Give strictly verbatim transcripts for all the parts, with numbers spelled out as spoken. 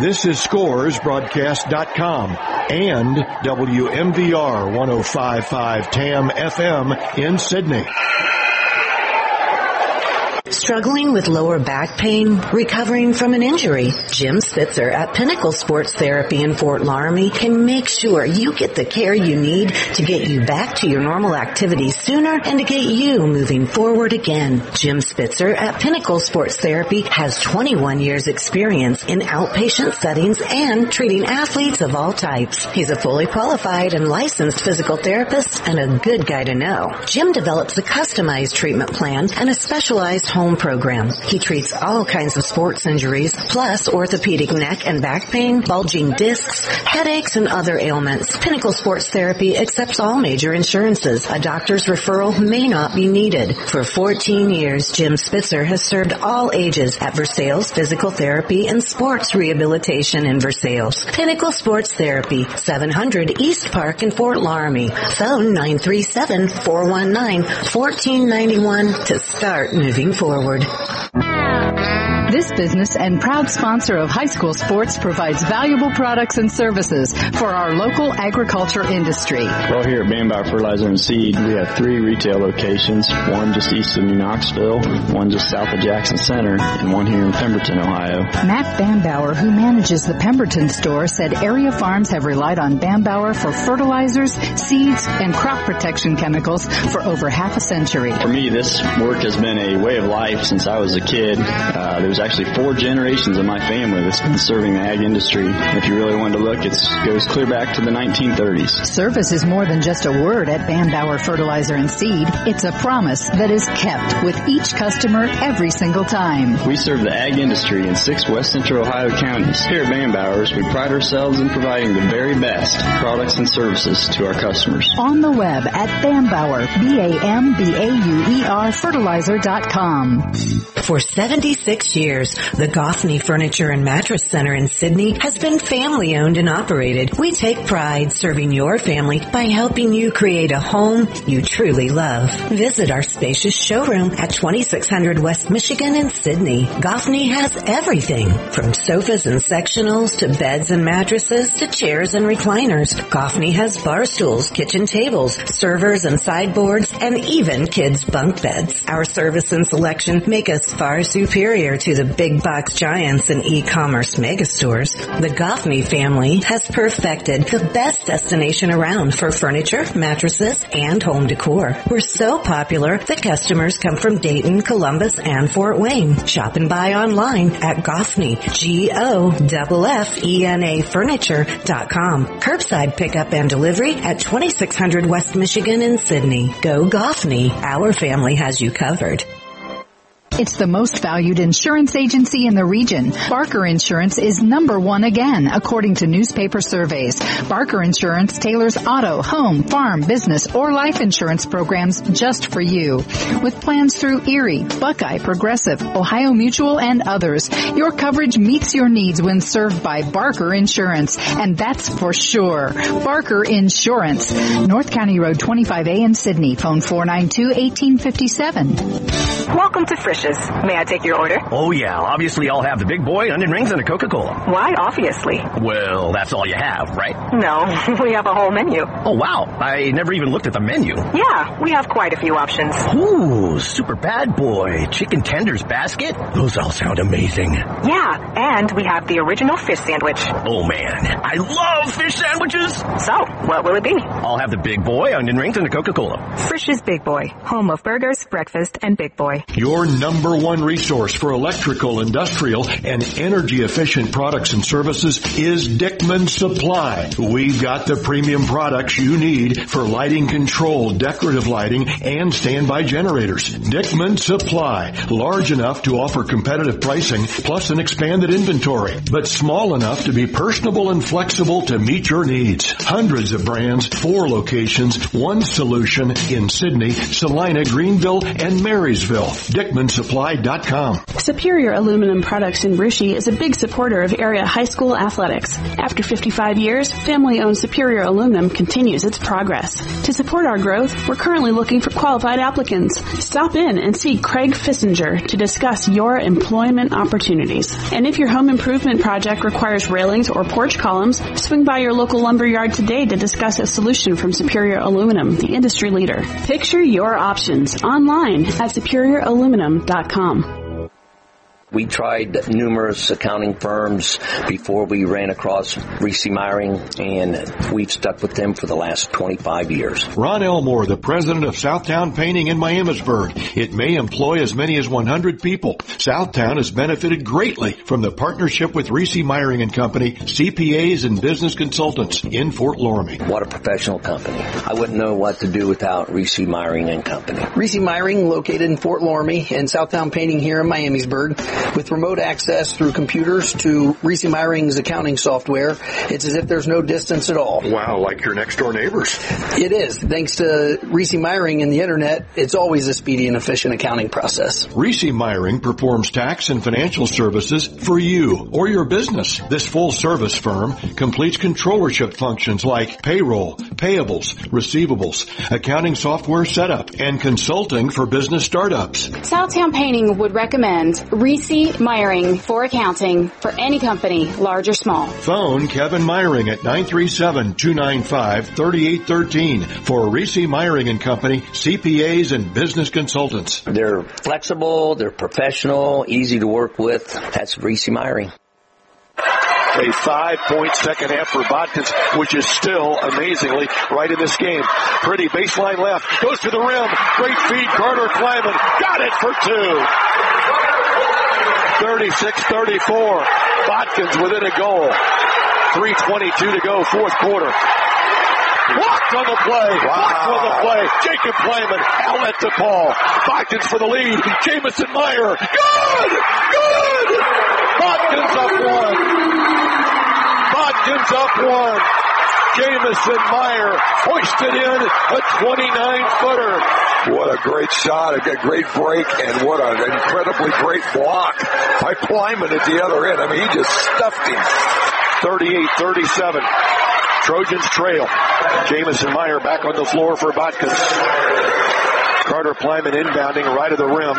This is Scores Broadcast dot com and W M V R one oh five point five T A M F M in Sydney. Struggling with lower back pain? Recovering from an injury? Jim Spitzer at Pinnacle Sports Therapy in Fort Laramie can make sure you get the care you need to get you back to your normal activities sooner and to get you moving forward again. Jim Spitzer at Pinnacle Sports Therapy has twenty-one years experience in outpatient settings and treating athletes of all types. He's a fully qualified and licensed physical therapist and a good guy to know. Jim develops a customized treatment plan and a specialized home program. He treats all kinds of sports injuries, plus orthopedic neck and back pain, bulging discs, headaches, and other ailments. Pinnacle Sports Therapy accepts all major insurances. A doctor's referral may not be needed. For fourteen years, Jim Spitzer has served all ages at Versailles Physical Therapy and Sports Rehabilitation in Versailles. Pinnacle Sports Therapy, seven hundred East Park in Fort Laramie. Phone nine three seven, four one nine, one four nine one to start moving forward. This business and proud sponsor of high school sports provides valuable products and services for our local agriculture industry. Well, here at Bambauer Fertilizer and Seed, we have three retail locations, one just east of New Knoxville, one just south of Jackson Center, and one here in Pemberton, Ohio. Matt Bambauer, who manages the Pemberton store, said area farms have relied on Bambauer for fertilizers, seeds, and crop protection chemicals for over half a century. For me, this work has been a way of life since I was a kid. Uh, there's actually four generations of my family that's been serving the ag industry. If you really wanted to look, it goes clear back to the nineteen thirties. Service is more than just a word at Bambauer Fertilizer and Seed. It's a promise that is kept with each customer every single time. We serve the ag industry in six west central Ohio counties. Here at Bambauer's, we pride ourselves in providing the very best products and services to our customers. On the web at Bambauer, B A M B A U E R fertilizer dot com. For seventy-six years, the Goffney Furniture and Mattress Center in Sydney has been family owned and operated. We take pride serving your family by helping you create a home you truly love. Visit our spacious showroom at twenty-six hundred West Michigan in Sydney. Goffney has everything from sofas and sectionals to beds and mattresses to chairs and recliners. Goffney has bar stools, kitchen tables, servers and sideboards, and even kids' bunk beds. Our service and selection make us far superior to the big box giants and e-commerce megastores. The Goffney family has perfected the best destination around for furniture, mattresses, and home decor. We're so popular that customers come from Dayton, Columbus, and Fort Wayne. Shop and buy online at Goffney, G O F F E N A Furniture dot com. Curbside pickup and delivery at twenty-six hundred West Michigan in Sydney. Go Goffney. Our family has you covered. It's the most valued insurance agency in the region. Barker Insurance is number one again, according to newspaper surveys. Barker Insurance tailors auto, home, farm, business, or life insurance programs just for you. With plans through Erie, Buckeye, Progressive, Ohio Mutual, and others, your coverage meets your needs when served by Barker Insurance, and that's for sure. Barker Insurance. North County Road twenty-five A in Sydney. Phone four nine two, one eight five seven. Welcome to Frisch's. May I take your order? Oh, yeah. Obviously, I'll have the big boy, onion rings, and a Coca-Cola. Why obviously? Well, that's all you have, right? No, we have a whole menu. Oh, wow. I never even looked at the menu. Yeah, we have quite a few options. Ooh, super bad boy. Chicken tenders basket? Those all sound amazing. Yeah, and we have the original fish sandwich. Oh, man. I love fish sandwiches. So, what will it be? I'll have the big boy, onion rings, and a Coca-Cola. Frisch's Big Boy, home of burgers, breakfast, and Big Boy. Your number one resource for electrical, industrial, and energy-efficient products and services is Dickman Supply. We've got the premium products you need for lighting control, decorative lighting, and standby generators. Dickman Supply, large enough to offer competitive pricing plus an expanded inventory, but small enough to be personable and flexible to meet your needs. Hundreds of brands, four locations, one solution in Sydney, Salina, Greenville, and Marysville. Dickman Supply supply dot com. Superior Aluminum Products in Brushy is a big supporter of area high school athletics. After fifty-five years, family-owned Superior Aluminum continues its progress. To support our growth, we're currently looking for qualified applicants. Stop in and see Craig Fissinger to discuss your employment opportunities. And if your home improvement project requires railings or porch columns, swing by your local lumber yard today to discuss a solution from Superior Aluminum, the industry leader. Picture your options online at superior aluminum dot com. We tried numerous accounting firms before we ran across Reese Meyering, and we've stuck with them for the last twenty-five years. Ron Elmore, the president of Southtown Painting in Miamisburg. It may employ as many as one hundred people. Southtown has benefited greatly from the partnership with Reese Meyering and Company, C P As and business consultants in Fort Loramie. What a professional company. I wouldn't know what to do without Reese Meyering and Company. Reese Meyering, located in Fort Loramie, and Southtown Painting here in Miamisburg. With remote access through computers to Reese Meyering's accounting software, it's as if there's no distance at all. Wow, like your next door neighbors. It is. Thanks to Reese Meyering and the internet, it's always a speedy and efficient accounting process. Reese Meyering performs tax and financial services for you or your business. This full service firm completes controllership functions like payroll, payables, receivables, accounting software setup, and consulting for business startups. Southtown Painting would recommend Reese Meyering for accounting for any company, large or small. Phone Kevin Meyering at nine three seven, two nine five, three eight one three for Reese Meyering and Company, C P As and business consultants. They're flexible, they're professional, easy to work with. That's Reese Meyering. A five-point second half for Botkins, which is still amazingly right in this game. Pretty baseline left, goes to the rim. Great feed, Carter Kleiman got it for two. thirty-six thirty-four. Botkins within a goal. three twenty-two to go, fourth quarter. Blocked on the play. Wow. Blocked on the play. Jacob Kleiman, outlet to Paul. Botkins for the lead. Jamison Meyer. Good! Good! Botkins up one. Botkins up one. Jamison Meyer hoisted in a twenty-nine footer. What a great shot, a great break, and what an incredibly great block by Kleiman at the other end. I mean, he just stuffed him. thirty-eight thirty-seven. Trojans trail. Jamison Meyer back on the floor for Botkins. Carter Kleiman inbounding right of the rim.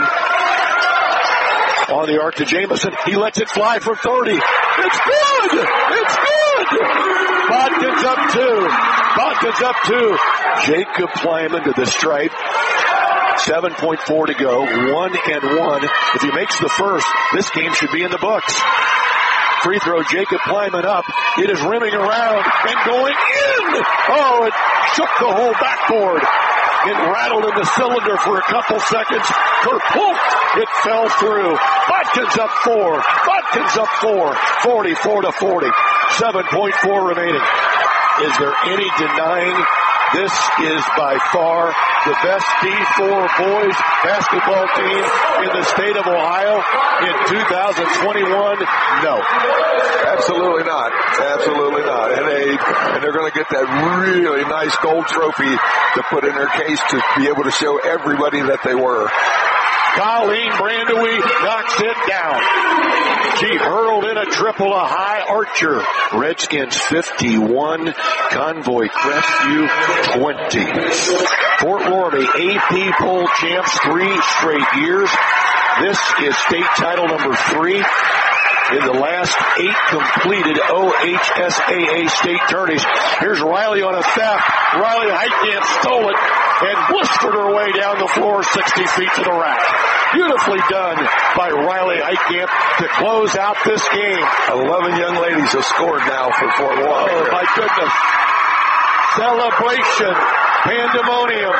On the arc to Jamison. He lets it fly from thirty. It's good! It's good! Botkins up two. Botkins up two. Jacob Kleiman to the stripe. seven point four to go. One and one. If he makes the first, this game should be in the books. Free throw, Jacob Kleiman up. It is rimming around and going in. Oh, it shook the whole backboard. It rattled in the cylinder for a couple seconds. Kerplunk, it fell through. Botkins up four. Botkins up four. forty-four to forty. seven point four remaining. Is there any denying this is by far the best D four boys basketball team in the state of Ohio in two thousand twenty-one? No. Absolutely not. Absolutely not. And, they, and they're going to get that really nice gold trophy to put in their case to be able to show everybody that they were. Colleen Brandewie knocks it down. She hurled in a triple, a high archer. Redskins fifty-one, Convoy Crestview twenty. Fort Loramie A P poll champs three straight years. This is state title number three in the last eight completed O H S A A state tourneys. Here's Riley on a theft. Riley Heitkamp stole it and blistered her way down the floor sixty feet to the rack. Beautifully done by Riley Heitkamp to close out this game. eleven young ladies have scored now for Fort Loramie. Oh, my goodness. Celebration. Pandemonium.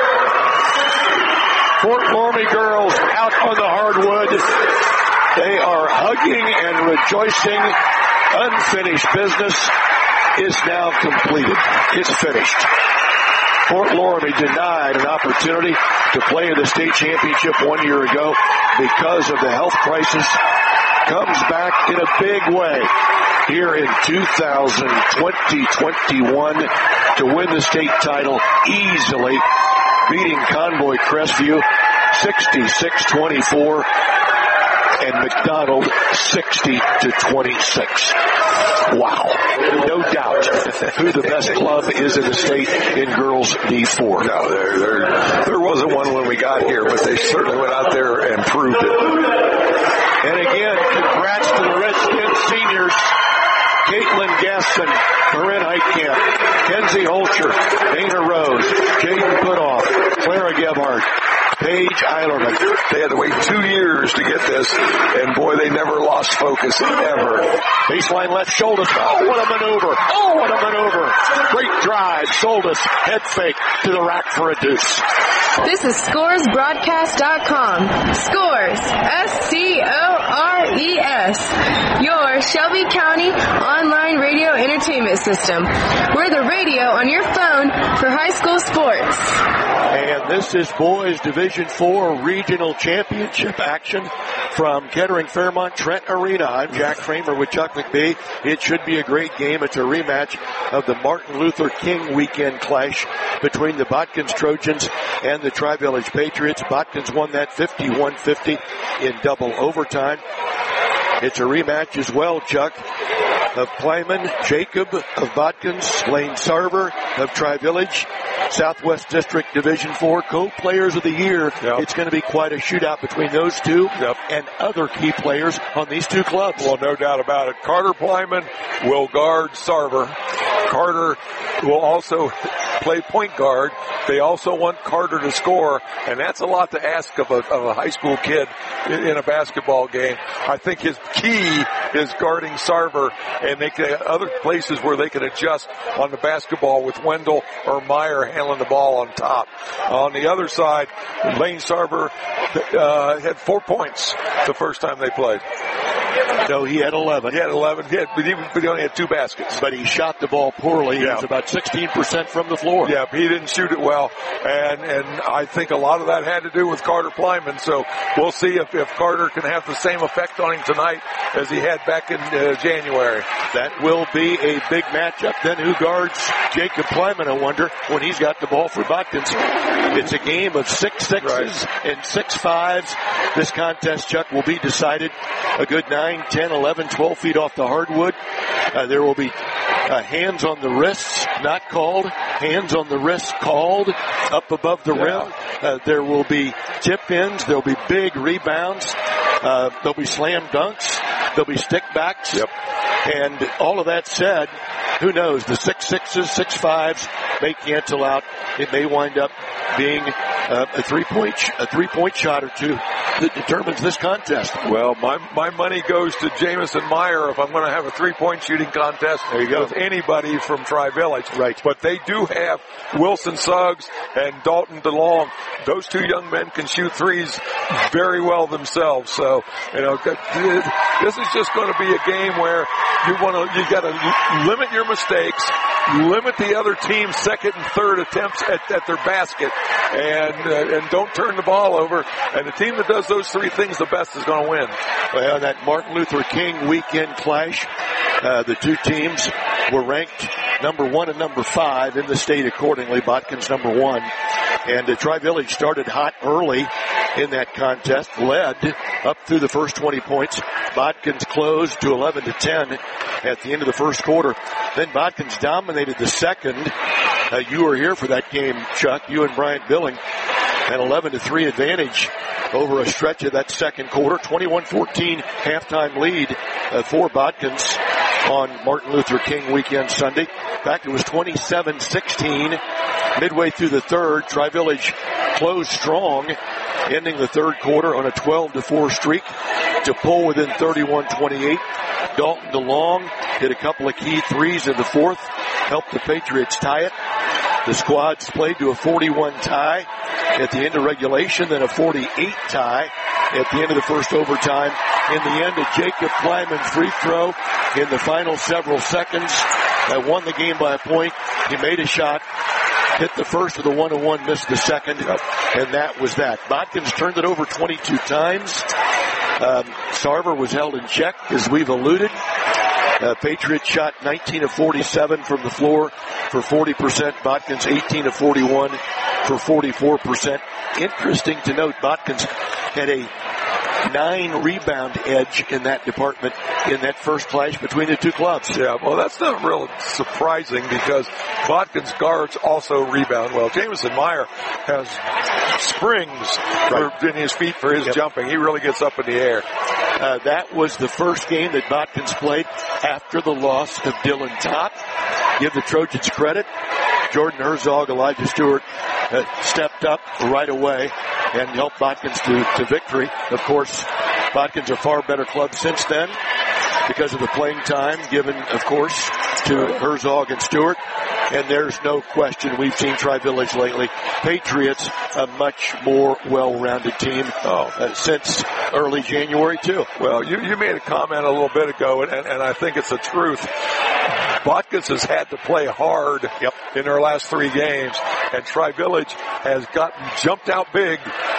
Fort Loramie girls out on the hardwood. They are hugging and rejoicing. Unfinished business is now completed. It's finished. Fort Loramie denied an opportunity to play in the state championship one year ago because of the health crisis. Comes back in a big way here in two thousand twenty twenty-one to win the state title easily, beating Convoy Crestview sixty-six twenty-four. And McDonald sixty to twenty-six. Wow. No doubt who the best club is in the state in girls D four. No, there, there, there wasn't one when we got here, but they certainly went out there and proved it. And again, congrats to the Redskins seniors. Caitlin Gasson, Corinne Heitkamp, Kenzie Holcher, Dana Rose, Jaden Putoff, Clara Gebhardt, Paige Eilerman. They had to wait two years to get this, and boy, they never lost focus, ever. Baseline left, Sholdis. Oh, what a maneuver. Oh, what a maneuver. Great drive. Sholdis, head fake to the rack for a deuce. This is Scores Broadcast dot com. Scores, S C O R E S. Your Shelby County online radio entertainment system. We're the radio on your phone for high school sports. And this is boys Division four regional championship action from Kettering Fairmont Trent Arena. I'm Jack Kramer with Chuck McBee. It should be a great game. It's a rematch of the Martin Luther King weekend clash between the Botkins Trojans and the Tri-Village Patriots. Botkins won that fifty-one fifty in double overtime. It's a rematch as well, Chuck, of Kleiman, Jacob of Botkins, Lane Sarver of Tri-Village, Southwest District Division four co-players of the year. Yep. It's going to be quite a shootout between those two yep. and other key players on these two clubs. Well, no doubt about it. Carter Plyman will guard Sarver. Carter will also play point guard. They also want Carter to score, and that's a lot to ask of a, of a high school kid in, in a basketball game. I think his key is guarding Sarver, and they can, other places where they can adjust on the basketball with Wendell or Meyer handling the ball on top. On the other side, Lane Sarver uh, had four points the first time they played. No, he had eleven. He had eleven, he had, but, he, but he only had two baskets. But he shot the ball poorly. Yeah. He was about sixteen percent from the floor. Yeah, he didn't shoot it well. And and I think a lot of that had to do with Carter Plyman. So we'll see if, if Carter can have the same effect on him tonight as he had back in uh, January. That will be a big matchup. Then who guards Jacob Plyman, I wonder, when he's got the ball for Botkins. It's a game of six sixes right. and six fives. This contest, Chuck, will be decided a good nine, ten, eleven, twelve feet off the hardwood. Uh, there will be uh, hands on the wrists not called, hands on the wrists called, up above the yeah. rim. Uh, there will be tip-ins. There will be big rebounds. Uh, there'll be slam dunks. There'll be stick backs. Yep. And all of that said, who knows? The six sixes, six fives may cancel out. It may wind up being uh, a three-point a three-point shot or two that determines this contest. Well, my my money goes to Jamison Meyer if I'm going to have a three-point shooting contest there you go. with anybody from Tri-Village. Right. But they do have Wilson Suggs and Dalton DeLong. Those two young men can shoot threes very well themselves. So, you know, this is just going to be a game where you want to, you got to limit your mistakes, limit the other team's second and third attempts at, at their basket, and uh, and don't turn the ball over. And the team that does those three things the best is going to win. Well, that Martin Luther King weekend clash, uh, the two teams were ranked number one and number five in the state accordingly. Botkins number one. And uh, Tri-Village started hot early in that contest, led up through the first twenty points. Botkins closed to eleven to ten at the end of the first quarter. Then Botkins dominated the second. Uh, you were here for that game, Chuck. You and Bryant Billing. An eleven to three advantage over a stretch of that second quarter. twenty-one fourteen halftime lead uh, for Botkins on Martin Luther King weekend Sunday. In fact, it was twenty-seven sixteen midway through the third. Tri-Village closed strong, ending the third quarter on a twelve to four streak to pull within thirty-one twenty-eight. Dalton DeLong hit a couple of key threes in the fourth, helped the Patriots tie it. The squads played to a forty-one tie at the end of regulation, then a forty-eight tie at the end of the first overtime. In the end, a Jacob Kleiman free throw in the final several seconds that won the game by a point. He made a shot, hit the first with a one-on-one, missed the second, and that was that. Botkins turned it over twenty-two times. Um, Sarver was held in check, as we've alluded. Uh, Patriots shot nineteen of forty-seven from the floor for forty percent. Botkins eighteen of forty-one for forty-four percent. Interesting to note, Botkins had a nine rebound edge in that department in that first clash between the two clubs. Yeah, well, that's not real surprising because Botkins guards also rebound well. Jamison Meyer has springs right. for, in his feet for his yep. jumping. He really gets up in the air. Uh, that was the first game that Botkins played after the loss of Dylan Topp. Give the Trojans credit. Jordan Herzog, Elijah Stewart uh, stepped up right away and helped Botkins to, to victory. Of course, Botkins a far better club since then because of the playing time given, of course, to Herzog and Stewart. And there's no question we've seen Tri-Village lately. Patriots, a much more well-rounded team oh, uh, since early January, too. Well, you, you made a comment a little bit ago, and, and I think it's the truth. Botkins has had to play hard yep. in their last three games, and Tri-Village has gotten jumped out big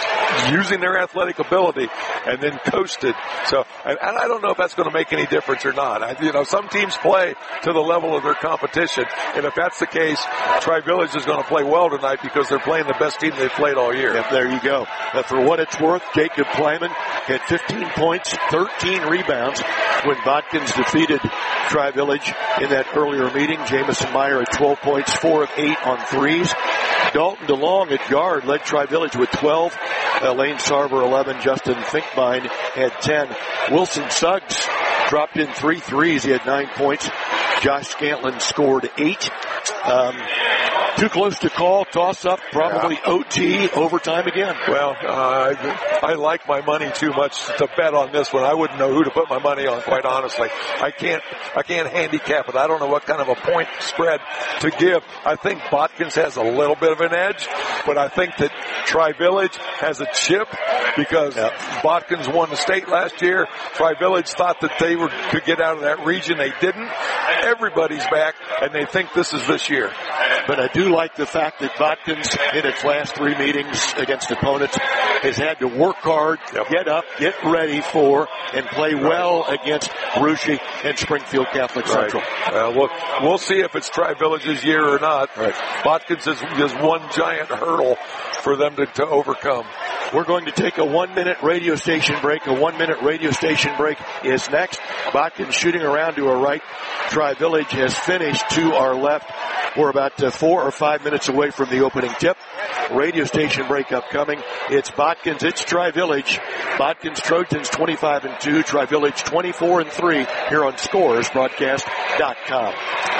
using their athletic ability and then coasted. So, and, and I don't know if that's going to make any difference or not. I, you know, some teams play to the level of their competition, and if that's the case, Tri-Village is going to play well tonight because they're playing the best team they've played all year. Yep, there you go. Uh, for what it's worth, Jacob Plyman had fifteen points, thirteen rebounds when Botkins defeated Tri-Village in that earlier meeting. Jamison Meyer at twelve points, four of eight on threes. Dalton DeLong at guard led Tri-Village with twelve. Uh, Lane Sarver eleven. Justin Finkbein had ten. Wilson Suggs dropped in three threes. He had nine points. Josh Scantlin scored eight. Um, too close to call. Toss up. Probably yeah. O T. Overtime again. Well, uh, I like my money too much to bet on this one. I wouldn't know who to put my money on, quite honestly. I can't, I can't handicap it. I don't know what kind of a point spread to give. I think Botkins has a little bit of an edge, but I think that Tri-Village has a chip because yeah. Botkins won the state last year. Tri-Village thought that they were could get out of that region. They didn't. Everybody's back, and they think this is this year. But I do like the fact that Botkins, in its last three meetings against opponents, has had to work hard, yep. get up, get ready for, and play right. well against Russia and Springfield Catholic right. Central. Uh, we'll, we'll see if it's Tri-Village's year or not. Right. Botkins is, is one giant hurdle for them to, to overcome. We're going to take a one-minute radio station break. A one-minute radio station break is next. Botkins shooting around to our right. Tri-Village has finished to our left. We're about uh, four or five minutes away from the opening tip. Radio station break upcoming. It's Botkins. It's Tri-Village. Botkins Trojans twenty-five and two. Tri-Village twenty-four and three here on Scores Broadcast dot com.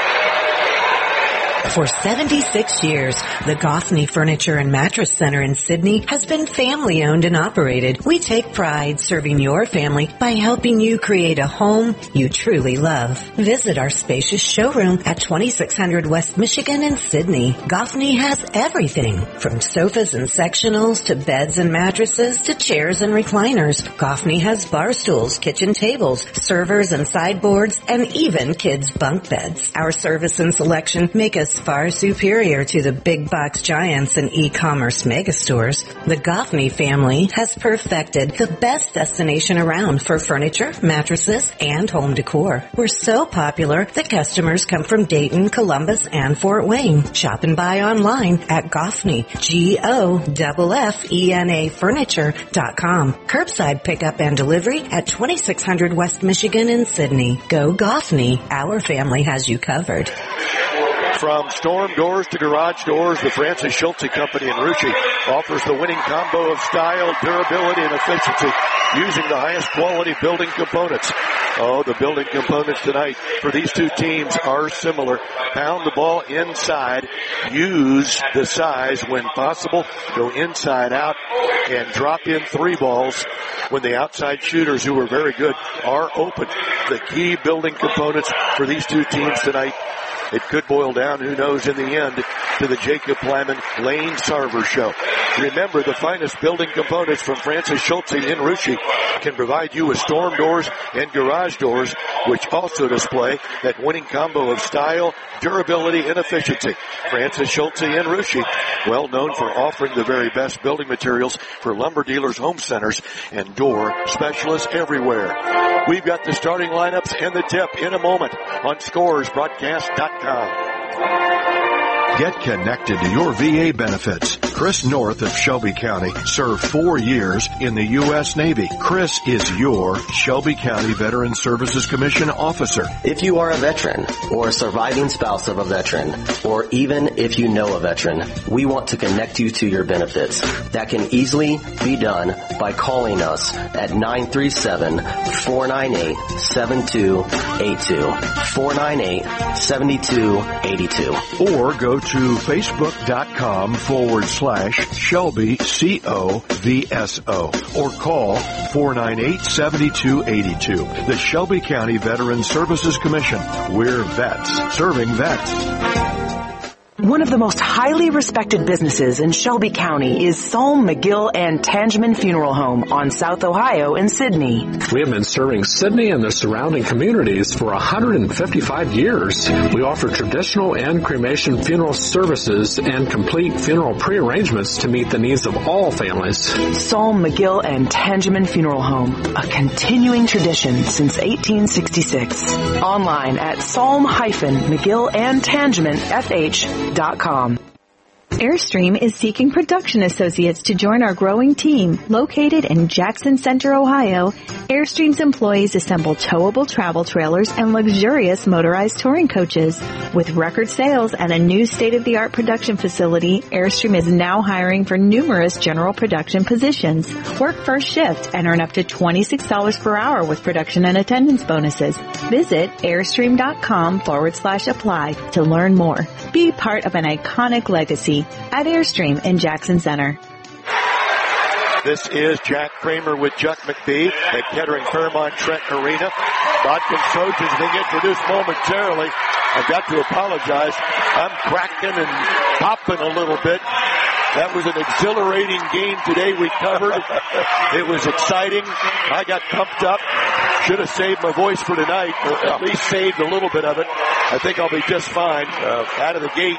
For seventy-six years, the Goffney Furniture and Mattress Center in Sydney has been family owned and operated. We take pride serving your family by helping you create a home you truly love. Visit our spacious showroom at twenty-six hundred West Michigan in Sydney. Goffney has everything from sofas and sectionals to beds and mattresses to chairs and recliners. Goffney has bar stools, kitchen tables, servers and sideboards, and even kids' bunk beds. Our service and selection make us far superior to the big box giants and e-commerce megastores. The Goffney family has perfected the best destination around for furniture, mattresses, and home decor. We're so popular that customers come from Dayton, Columbus, and Fort Wayne. Shop and buy online at Goffney, G O F F E N A furniture dot com. Curbside pickup and delivery at twenty-six hundred West Michigan in Sydney. Go Goffney. Our family has you covered. From storm doors to garage doors, the Francis Schulte Company in Russia offers the winning combo of style, durability, and efficiency using the highest quality building components. Oh, the building components tonight for these two teams are similar. Pound the ball inside, use the size when possible, go inside out, and drop in three balls when the outside shooters, who are very good, are open. The key building components for these two teams tonight. It could boil down, who knows, in the end, to the Jacob Plyman Lane Sarver show. Remember, the finest building components from Francis Schulte in Russia can provide you with storm doors and garage doors, which also display that winning combo of style, durability, and efficiency. Francis Schulte in Russia, well known for offering the very best building materials for lumber dealers, home centers, and door specialists everywhere. We've got the starting lineups and the tip in a moment on scores broadcast dot com. Get connected to your V A benefits. Chris North of Shelby County served four years in the U S Navy. Chris is your Shelby County Veteran Services Commission officer. If you are a veteran or a surviving spouse of a veteran, or even if you know a veteran, we want to connect you to your benefits. That can easily be done by calling us at nine three seven, four nine eight, seven two eight two, four nine eight, seven two eight two. Or go to facebook.com forward slash Shelby C O V S O or call four nine eight, seven two eight two. The Shelby County Veteran Services Commission. We're vets serving vets. One of the most highly respected businesses in Shelby County is Psalm, McGill, and Tangeman Funeral Home on South Ohio in Sidney. We have been serving Sidney and the surrounding communities for one hundred fifty-five years. We offer traditional and cremation funeral services and complete funeral prearrangements to meet the needs of all families. Psalm, McGill, and Tangeman Funeral Home, a continuing tradition since eighteen sixty-six. Online at psalm McGill and Tangeman F H dot com. Airstream is seeking production associates to join our growing team. Located in Jackson Center, Ohio, Airstream's employees assemble towable travel trailers and luxurious motorized touring coaches. With record sales and a new state-of-the-art production facility, Airstream is now hiring for numerous general production positions. Work first shift and earn up to twenty-six dollars per hour with production and attendance bonuses. Visit airstream.com forward slash apply to learn more. Be part of an iconic legacy at Airstream in Jackson Center. This is Jack Kramer with Chuck McBee at Kettering Fairmont Trent Arena. Bodkin Trojans being introduced momentarily. I've got to apologize. I'm cracking and popping a little bit. That was an exhilarating game today we covered. It was exciting. I got pumped up. Should have saved my voice for tonight, or at least saved a little bit of it. I think I'll be just fine. Uh, out of the gate,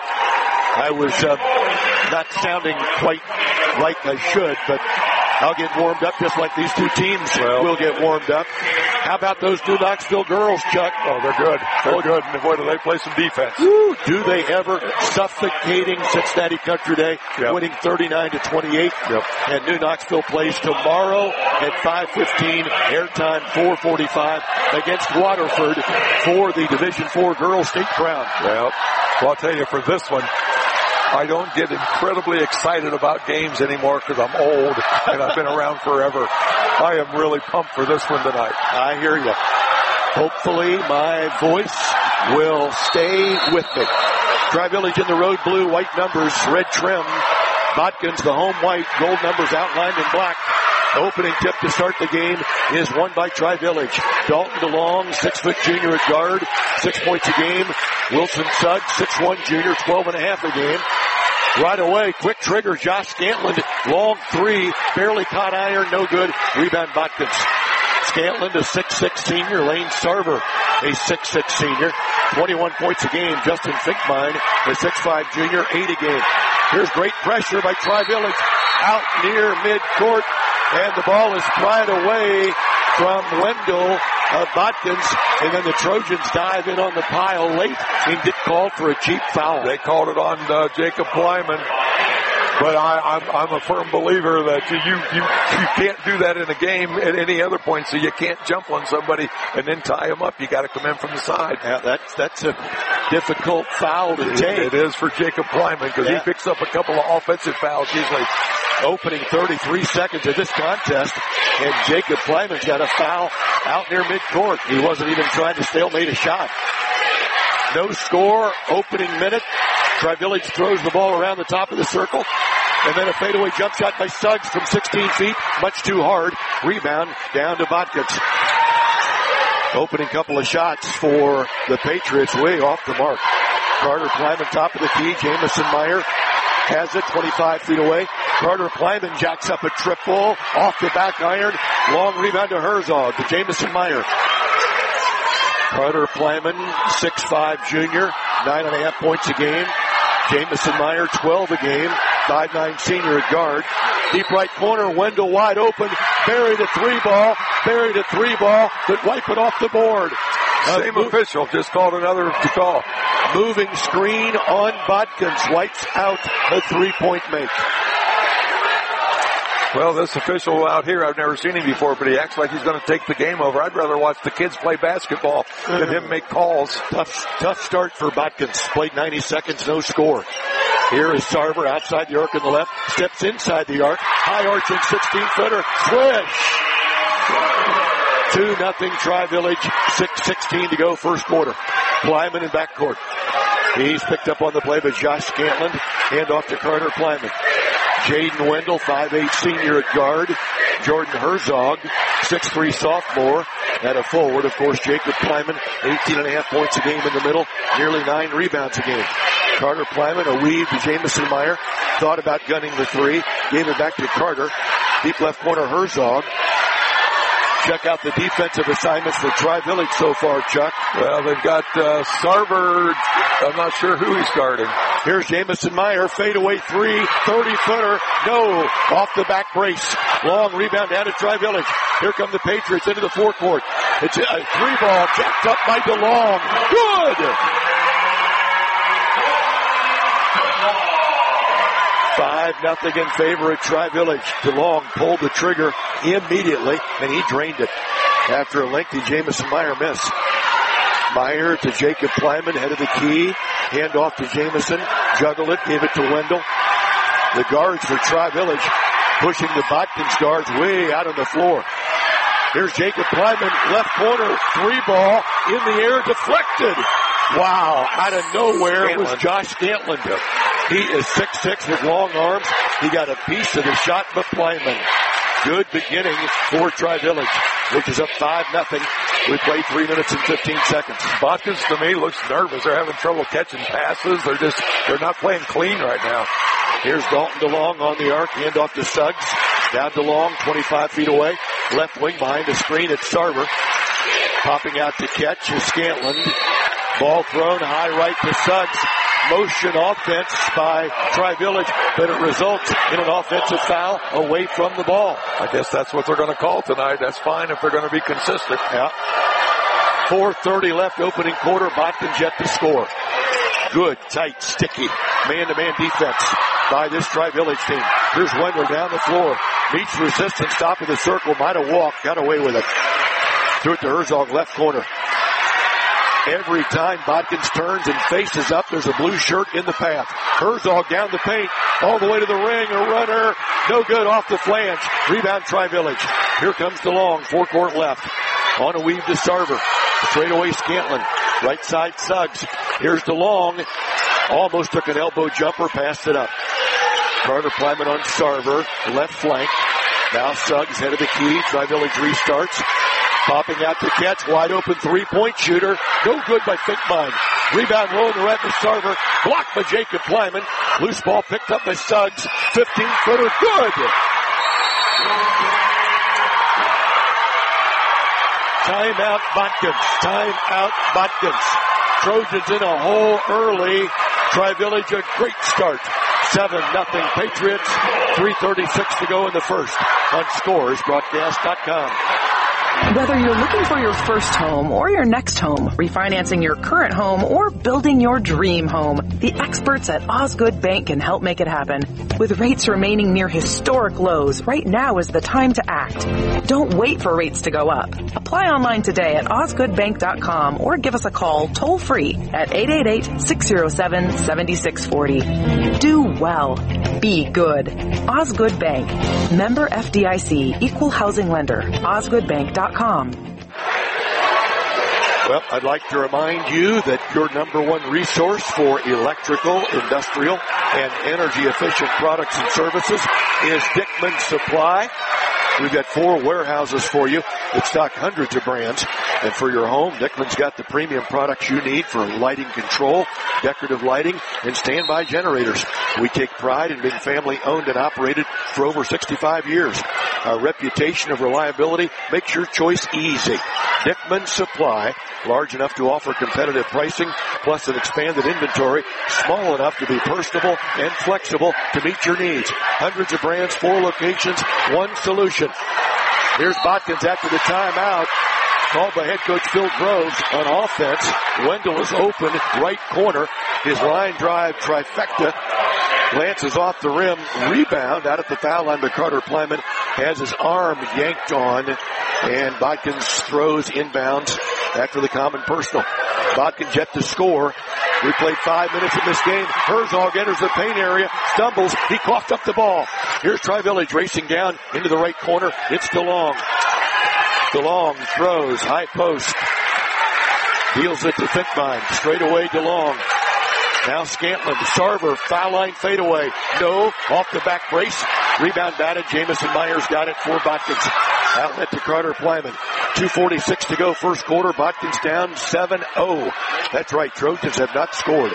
I was uh, not sounding quite like I should, but I'll get warmed up just like these two teams well, will get warmed up. How about those New Knoxville girls, Chuck? Oh, they're good. They're good. And boy, do they play some defense. Woo, do they ever. Suffocating Cincinnati Country Day, yep. Winning thirty-nine to twenty-eight. Yep. And New Knoxville plays tomorrow at five fifteen, airtime four forty-five against Waterford for the Division four girls state crown. Well, well, I'll tell you, for this one, I don't get incredibly excited about games anymore because I'm old and I've been around forever. I am really pumped for this one tonight. I hear you. Hopefully my voice will stay with me. Tri-Village in the road blue, white numbers, red trim. Botkins, the home white, gold numbers outlined in black. Opening tip to start the game is won by Tri-Village. Dalton DeLong, six-foot junior at guard, six points a game. Wilson Suggs, six one junior, twelve and a half a game. Right away, quick trigger, Josh Scantland, long three, barely caught iron, no good. Rebound Botkins. Scantland, a six six senior. Lane Sarver, a six six senior. twenty-one points a game. Justin Finkmine, a six five junior, eight a game. Here's great pressure by Tri-Village out near midcourt, and the ball is pried away from Wendell uh, Botkins, and then the Trojans dive in on the pile late and get called for a cheap foul. They called it on uh, Jacob Plyman. But I, I'm, I'm a firm believer that you, you, you can't do that in a game at any other point, so you can't jump on somebody and then tie them up. You gotta come in from the side. Yeah, that's, that's a difficult foul to take. It is for Jacob Plyman, because yeah. he picks up a couple of offensive fouls usually. Opening thirty-three seconds of this contest, and Jacob Plyman's got a foul out near midcourt. He wasn't even trying to stalemate a shot. No score, opening minute. Tri-Village throws the ball around the top of the circle. And then a fadeaway jump shot by Suggs from sixteen feet. Much too hard. Rebound down to Botkins. Opening couple of shots for the Patriots way off the mark. Carter Plyman top of the key. Jamison Meyer has it twenty-five feet away. Carter Plyman jacks up a triple off the back iron. Long rebound to Herzog, to Jamison Meyer. Carter Plyman, six five junior, nine and a half points a game. Jamison Meyer, twelve a game, five nine senior at guard. Deep right corner, Wendell wide open, buried a three ball, buried a three ball, but wipe it off the board. Same uh, official just called another call. Moving screen on Bodkins, wipes out a three-point make. Well, this official out here, I've never seen him before, but he acts like he's going to take the game over. I'd rather watch the kids play basketball than him make calls. Tough, tough start for Bodkins. Played ninety seconds, no score. Here is Sarver outside the arc on the left, steps inside the arc, high arching sixteen-footer, swish! two nothing Tri-Village, six sixteen to go, first quarter. Plyman in backcourt. He's picked up on the play by Josh Scantlin. Hand off to Carter Plyman. Jaden Wendell, five eight senior at guard. Jordan Herzog, six three sophomore at a forward. Of course, Jacob Plyman, eighteen and a half points a game in the middle, nearly nine rebounds a game. Carter Plyman, a weave to Jamison Meyer. Thought about gunning the three. Gave it back to Carter. Deep left corner, Herzog. Check out the defensive assignments for Tri-Village so far, Chuck. Well, they've got uh, Sarver. I'm not sure who he's guarding. Here's Jamison Meyer, fadeaway three, thirty-footer, no, off the back brace. Long rebound down to Tri-Village. Here come the Patriots into the forecourt. It's a three ball jacked up by DeLong. Good! Five nothing in favor of Tri-Village. DeLong pulled the trigger immediately, and he drained it after a lengthy Jamison Meyer miss. Meyer to Jacob Plyman, head of the key. Hand off to Jamison. Juggled it, gave it to Wendell. The guards for Tri-Village pushing the Bodkins guards way out on the floor. Here's Jacob Plyman, left corner, three ball, in the air, deflected. Wow, out of nowhere Scantlin. Was Josh Scantlin. He is six six with long arms. He got a piece of the shot, but Plyman. Good beginning for Tri-Village, which is up five nothing. We played three minutes and fifteen seconds. Bodkins, to me, looks nervous. They're having trouble catching passes. They're just, they're not playing clean right now. Here's Dalton DeLong on the arc. Hand off to Suggs. Down DeLong, twenty-five feet away. Left wing behind the screen at Sarver. Popping out to catch is Scantlin. Ball thrown high right to Suggs. Motion offense by Tri-Village, but it results in an offensive foul away from the ball. I guess that's what they're going to call tonight. That's fine if they're going to be consistent. Yeah. four thirty left, opening quarter. Bodkins yet to score. Good, tight, sticky, man-to-man defense by this Tri-Village team. Here's Wendell down the floor. Meets resistance, top of the circle, might have walked, got away with it. Threw it to Herzog, left corner. Every time Bodkins turns and faces up, there's a blue shirt in the path. Herzog down the paint, all the way to the ring, a runner, no good, off the flange. Rebound Tri-Village. Here comes DeLong, forecourt left. On a weave to Sarver. Straight away Scantlin. Right side Suggs. Here's DeLong. Almost took an elbow jumper, passed it up. Carter Plyman on Sarver, left flank. Now Suggs, head of the key. Tri-Village restarts. Popping out to catch, wide open three-point shooter. No good by Finkbein. Rebound low in the red to Sarver. Blocked by Jacob Plyman. Loose ball picked up by Suggs. fifteen-footer, good! Timeout Bodkins. Timeout Bodkins. Trojans in a hole early. Tri-Village a great start. seven nothing Patriots. three thirty-six to go in the first on scores broadcast dot com. Whether you're looking for your first home or your next home, refinancing your current home or building your dream home, the experts at Osgood Bank can help make it happen. With rates remaining near historic lows, right now is the time to act. Don't wait for rates to go up. Apply online today at osgood bank dot com or give us a call toll free at eight eight eight, six oh seven, seven six four oh. Do well. Be good. Osgood Bank. Member F D I C. Equal housing lender. osgood bank dot com. Well, I'd like to remind you that your number one resource for electrical, industrial, and energy-efficient products and services is Dickman Supply. We've got four warehouses for you that stock hundreds of brands. And for your home, Dickman's got the premium products you need for lighting control, decorative lighting, and standby generators. We take pride in being family owned and operated for over sixty-five years. Our reputation of reliability makes your choice easy. Dickman Supply, large enough to offer competitive pricing, plus an expanded inventory, small enough to be personable and flexible to meet your needs. Hundreds of brands, four locations, one solution. Here's Botkins after the timeout, called by head coach Phil Groves on offense. Wendell is open, right corner. His line drive trifecta glances off the rim. Rebound out at the foul line, but Carter Plyman has his arm yanked on, and Botkins throws inbounds after the common personal. Botkins yet to score. We played five minutes in this game. Herzog enters the paint area, stumbles. He coughed up the ball. Here's Tri-Village racing down into the right corner. It's DeLong. DeLong throws, high post. Deals it to Finkbein. Straight away DeLong. Now Scantlin, Sarver, foul line fadeaway. No, off the back brace. Rebound batted. Jamison Myers got it for Botkins. Outlet to Carter Plyman. two forty-six to go first quarter. Botkins down seven oh. That's right, Trojans have not scored.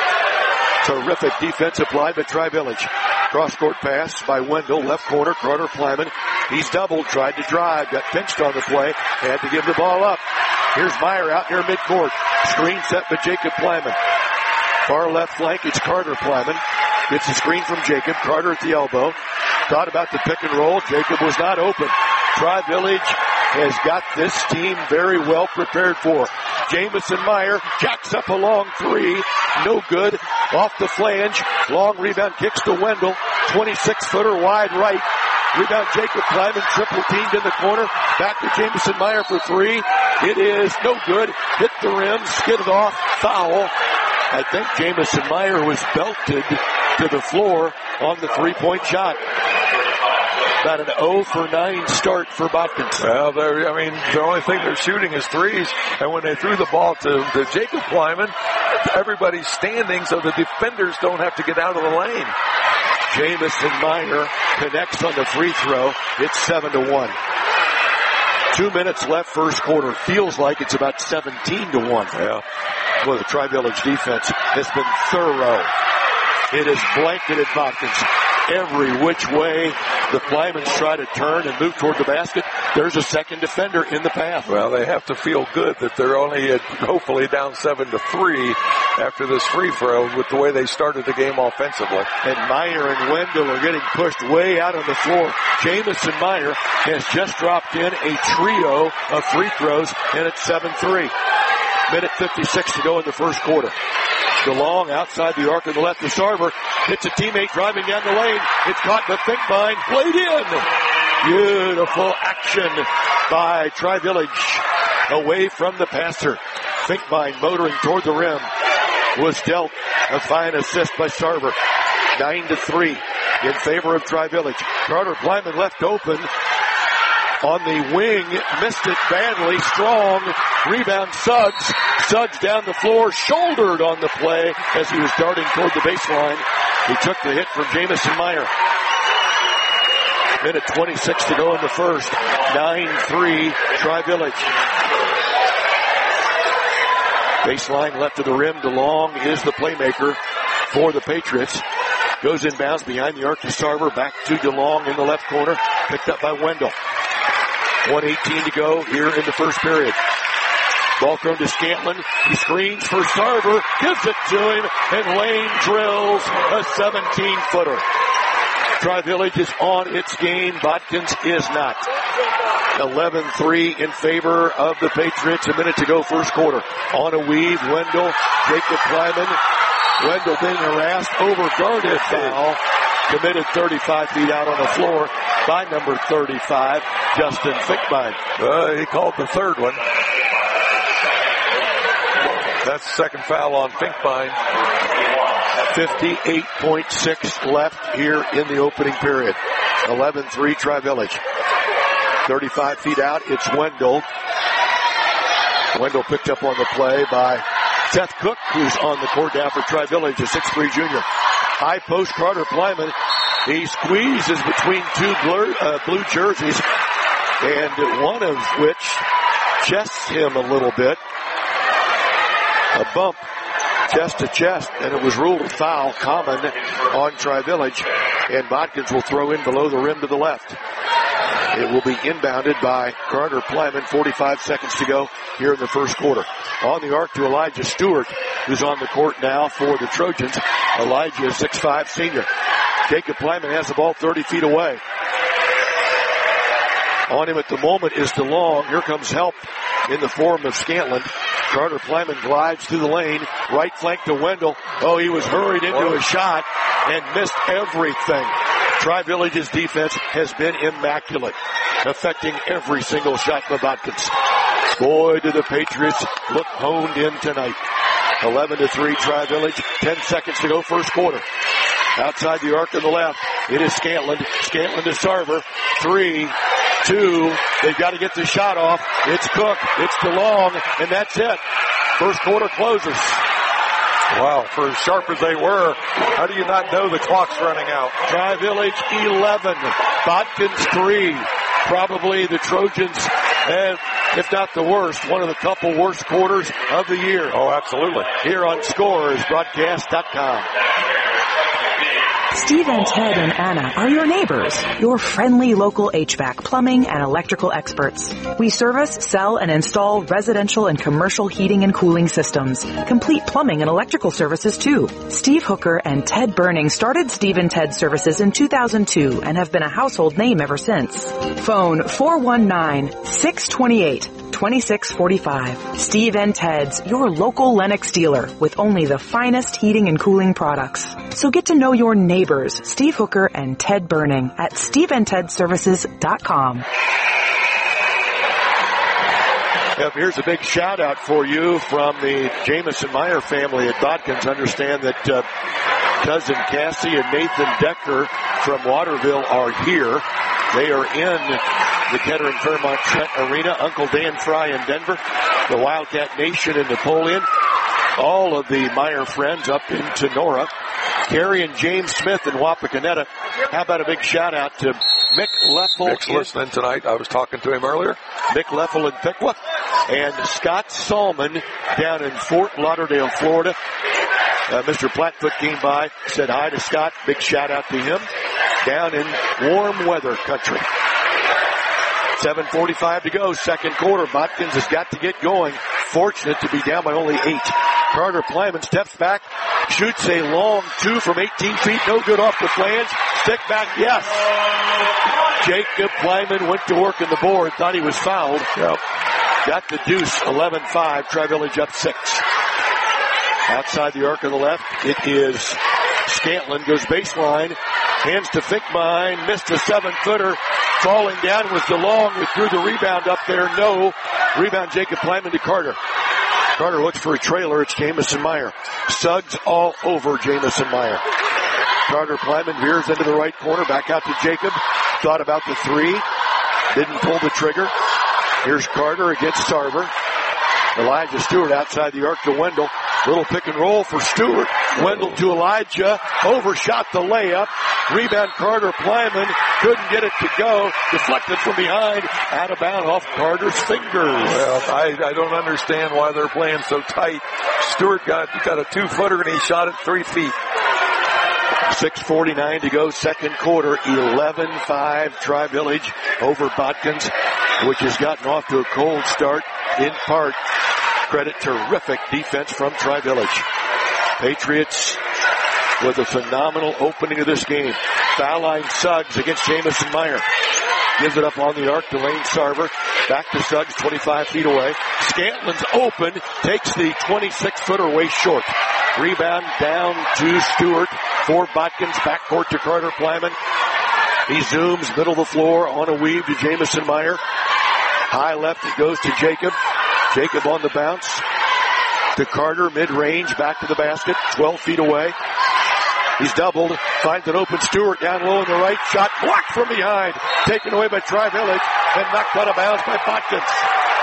Terrific defensive play by Tri-Village. Cross-court pass by Wendell, left corner, Carter Plyman. He's doubled, tried to drive, got pinched on the play, had to give the ball up. Here's Meyer out near midcourt. Screen set by Jacob Plyman. Far left flank, it's Carter Plyman. Gets a screen from Jacob. Carter at the elbow. Thought about the pick and roll. Jacob was not open. Tri-Village has got this team very well prepared for. Jamison Meyer jacks up a long three. No good. Off the flange. Long rebound kicks to Wendell. twenty-six footer wide right. Rebound Jacob Plyman, triple teamed in the corner. Back to Jamison Meyer for three. It is no good. Hit the rim, skidded off, foul. I think Jamison Meyer was belted to the floor on the three-point shot. About an oh for nine start for Botkins. Well, I mean, the only thing they're shooting is threes. And when they threw the ball to, to Jacob Plyman, everybody's standing so the defenders don't have to get out of the lane. Jamison Meyer connects on the free throw. It's seven to one. Two minutes left first quarter. Feels like it's about seventeen to one. Yeah. Well, the Tri-Village defense has been thorough. It has blanketed Botkins every which way. The Plymans try to turn and move toward the basket. There's a second defender in the path. Well, they have to feel good that they're only at, hopefully down seven to three after this free throw with the way they started the game offensively. And Meyer and Wendell are getting pushed way out on the floor. Jamison Meyer has just dropped in a trio of free throws, and it's seven three. Minute fifty-six to go in the first quarter. DeLong outside the arc on the left to Sarver. Hits a teammate driving down the lane. It's caught by Finkbein. Played in. Beautiful action by Tri-Village. Away from the passer. Finkbein motoring toward the rim. Was dealt a fine assist by Sarver. Nine to three in favor of Tri-Village. Carter Plyman left open. On the wing, missed it badly. Strong rebound Suggs. Suggs down the floor, shouldered on the play as he was darting toward the baseline. He took the hit from Jamison Meyer. Minute twenty-six to go in the first. nine three, Tri-Village. Baseline left of the rim. DeLong is the playmaker for the Patriots. Goes inbounds behind the arc to Sarver. Back to DeLong in the left corner. Picked up by Wendell. one eighteen to go here in the first period. Ball thrown to Scantlin. He screens for Sarver. Gives it to him. And Lane drills a seventeen-footer. Tri-Village is on its game. Botkins is not. eleven three in favor of the Patriots. A minute to go first quarter. On a weave. Wendell. Jacob Plyman. Wendell being harassed. Over-guarded foul. Committed thirty-five feet out on the floor by number thirty-five, Justin Finkbein. Uh, he called the third one. That's the second foul on Finkbein. fifty-eight point six left here in the opening period. eleven three Tri-Village. thirty-five feet out, it's Wendell. Wendell picked up on the play by Seth Cook, who's on the court down for Tri-Village, a six three junior. High post, Carter Plyman He squeezes between two blue, uh, blue jerseys, and one of which chests him a little bit. A bump, chest to chest, and it was ruled a foul common on Tri-Village, and Botkins will throw in below the rim to the left. It will be inbounded by Carter Plyman. forty-five seconds to go here in the first quarter. On the arc to Elijah Stewart, who's on the court now for the Trojans. Elijah is six five senior. Jacob Plyman has the ball thirty feet away. On him at the moment is DeLong. Here comes help in the form of Scantland. Carter Plyman glides through the lane. Right flank to Wendell. Oh, he was hurried into a shot and missed everything. Tri-Village's defense has been immaculate, affecting every single shot for Botkins. Boy, do the Patriots look honed in tonight. eleven to three Tri-Village. ten seconds to go first quarter. Outside the arc on the left, it is Scantland. Scantland to Sarver. Three, two, they've got to get the shot off. It's Cook, it's DeLong, and that's it. First quarter closes. Wow, for as sharp as they were, how do you not know the clock's running out? Tri-Village eleven, Botkins three. Probably the Trojans, eh, if not the worst, one of the couple worst quarters of the year. Oh, absolutely. Here on Scores Broadcast dot com. Steve and Ted and Anna are your neighbors, your friendly local H V A C, plumbing, and electrical experts. We service, sell, and install residential and commercial heating and cooling systems. Complete plumbing and electrical services, too. Steve Hooker and Ted Burning started Steve and Ted Services in two thousand two and have been a household name ever since. Phone four one nine, six two eight, two six four five. Steve and Ted's, your local Lennox dealer with only the finest heating and cooling products. So get to know your neighbors, Steve Hooker and Ted Burning, at steve and ted services dot com. Yep, here's a big shout out for you from the Jamison Meyer family at Botkins. Understand that uh, cousin Cassie and Nathan Decker from Waterville are here. They are in the Kettering Fairmont Trent Arena. Uncle Dan Fry in Denver, the Wildcat Nation in Napoleon. All of the Meyer friends up in Tenora. Carrie and James Smith in Wapakoneta. How about a big shout out to Mick Leffel? Mick's listening tonight. I was talking to him earlier. Mick Leffel in Piqua. And Scott Salmon down in Fort Lauderdale, Florida. Uh, Mister Plattfoot came by, said hi to Scott. Big shout out to him. Down in warm weather country. seven forty-five to go, second quarter. Botkins has got to get going. Fortunate to be down by only eight. Carter Plyman steps back, shoots a long two from eighteen feet. No good off the flange. Stick back, yes. Jacob Plyman went to work in the board, thought he was fouled. Yep. Got the deuce, eleven five. Tri-Village up six. Outside the arc on the left, it is Scantland, goes baseline, hands to Finkbein, missed a seven-footer. Falling down was DeLong, who threw the rebound up there. No. Rebound Jacob Plyman to Carter. Carter looks for a trailer. It's Jamison Meyer. Suggs all over Jamison Meyer. Carter Plyman veers into the right corner. Back out to Jacob. Thought about the three. Didn't pull the trigger. Here's Carter against Sarver. Elijah Stewart outside the arc to Wendell. Little pick and roll for Stewart. Wendell to Elijah. Overshot the layup. Rebound Carter Plyman. Couldn't get it to go. Deflected from behind. Out of bounds off Carter's fingers. Well, I, I don't understand why they're playing so tight. Stewart got, got a two-footer and he shot it three feet. six forty-nine to go, second quarter. eleven five Tri-Village over Botkins, which has gotten off to a cold start, in part credit terrific defense from Tri-Village. Patriots with a phenomenal opening of this game. Foul line Suggs against Jamison Meyer. Gives it up on the arc to Lane Sarver. Back to Suggs, twenty-five feet away. Scantland's open, takes the twenty-six-footer way short. Rebound down to Stewart for Botkins. Backcourt to Carter Plyman. He zooms middle of the floor on a weave to Jamison Meyer. High left it goes to Jacob. Jacob on the bounce to Carter, mid-range, back to the basket, twelve feet away. He's doubled, finds an open Stewart down low in the right, shot blocked from behind, taken away by Tri-Village, and knocked out of bounds by Botkins.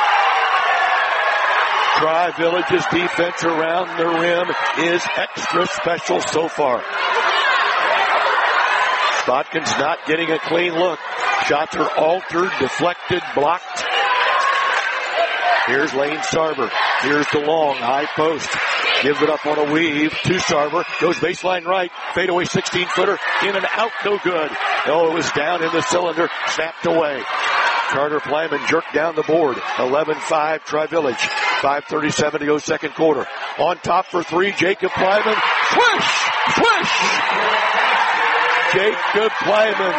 Tri-Village's defense around the rim is extra special so far. Bodkin's not getting a clean look. Shots are altered, deflected, blocked. Here's Lane Sarver. Here's DeLong, high post. Gives it up on a weave to Sarver. Goes baseline right. Fadeaway sixteen-footer. In and out, no good. Oh, it was down in the cylinder. Snapped away. Carter Plyman jerked down the board. eleven five Tri-Village. five thirty-seven to go second quarter. On top for three, Jacob Plyman. Swish! Swish! Jacob Plyman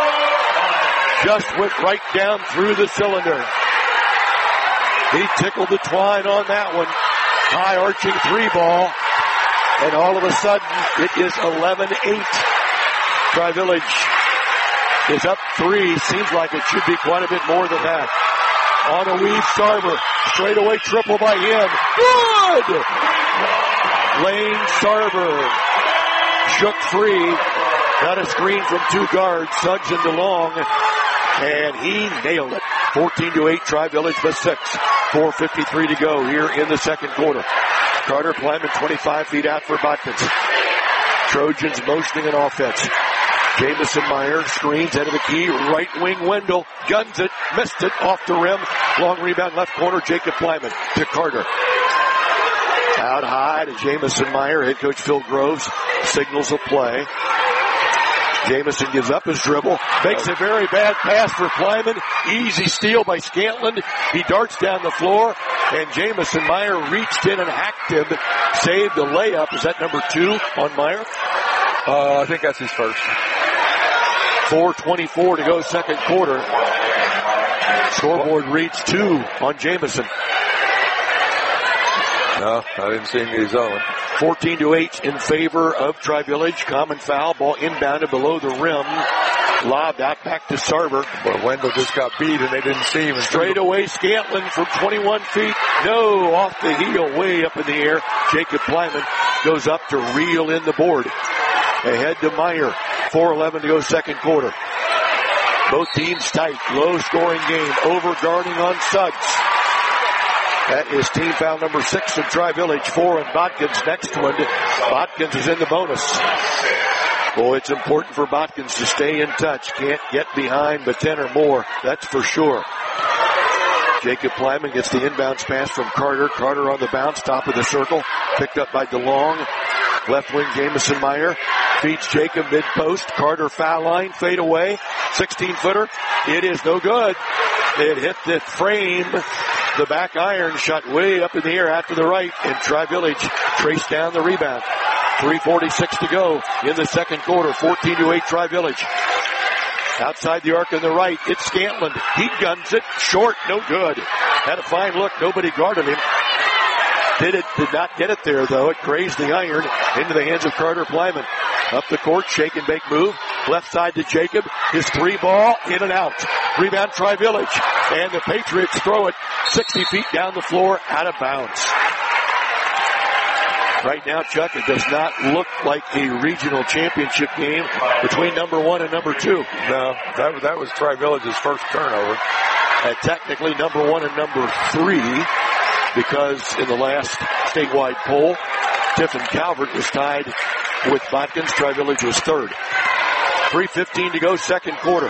just went right down through the cylinder. He tickled the twine on that one. High arching three ball. And all of a sudden, it is eleven eight. Tri-Village is up three. Seems like it should be quite a bit more than that. On a weave, Sarver. Straightaway triple by him. Good! Lane Sarver shook free. Got a screen from two guards, Suggs and DeLong. And he nailed it. fourteen to eight, Tri-Village by six. four fifty-three to go here in the second quarter. Carter Plyman twenty-five feet out for Bodkins. Trojans motioning an offense. Jamison Meyer screens out of the key. Right wing Wendell guns it. Missed it off the rim. Long rebound left corner. Jacob Plyman to Carter. Out high to Jamison Meyer. Head coach Phil Groves signals a play. Jamison gives up his dribble, makes a very bad pass for Plyman. Easy steal by Scantland. He darts down the floor, and Jamison Meyer reached in and hacked him, saved the layup. Is that number two on Meyer? Uh, I think that's his first. four twenty-four to go second quarter. Scoreboard reads two on Jamison. No, I didn't see him get his own. fourteen to eight in favor of Tri-Village. Common foul. Ball inbounded below the rim. Lobbed out back to Sarver. But Wendell just got beat and they didn't see him. Straight away Scantland from twenty-one feet. No, off the heel, way up in the air. Jacob Plyman goes up to reel in the board. Ahead to Meyer. four eleven to go second quarter. Both teams tight. Low scoring game. Overguarding on Suggs. That is team foul number six of Tri-Village. Four on Bodkins. Next one, Bodkins is in the bonus. Boy, it's important for Bodkins to stay in touch. Can't get behind but ten or more. That's for sure. Jacob Plyman gets the inbounds pass from Carter. Carter on the bounce, top of the circle. Picked up by DeLong. Left wing Jamison Meyer. Feeds Jacob mid-post. Carter foul line. Fade away. sixteen-footer. It is no good. It hit the frame. The back iron shot way up in the air out to the right, and Tri-Village traced down the rebound. three forty-six to go in the second quarter. fourteen to eight Tri-Village. Outside the arc on the right, it's Scantland. He guns it. Short, no good. Had a fine look. Nobody guarded him. Did it, did not get it there, though. It grazed the iron into the hands of Carter Plyman. Up the court, shake and bake move. Left side to Jacob. His three ball, in and out. Rebound Tri-Village. And the Patriots throw it sixty feet down the floor, out of bounds. Right now, Chuck, it does not look like a regional championship game between number one and number two. No, that, that was Tri-Village's first turnover. And technically number one and number three, because in the last statewide poll, Tiffin Calvert was tied with Bodkins. Tri-Village was third. three fifteen to go, second quarter.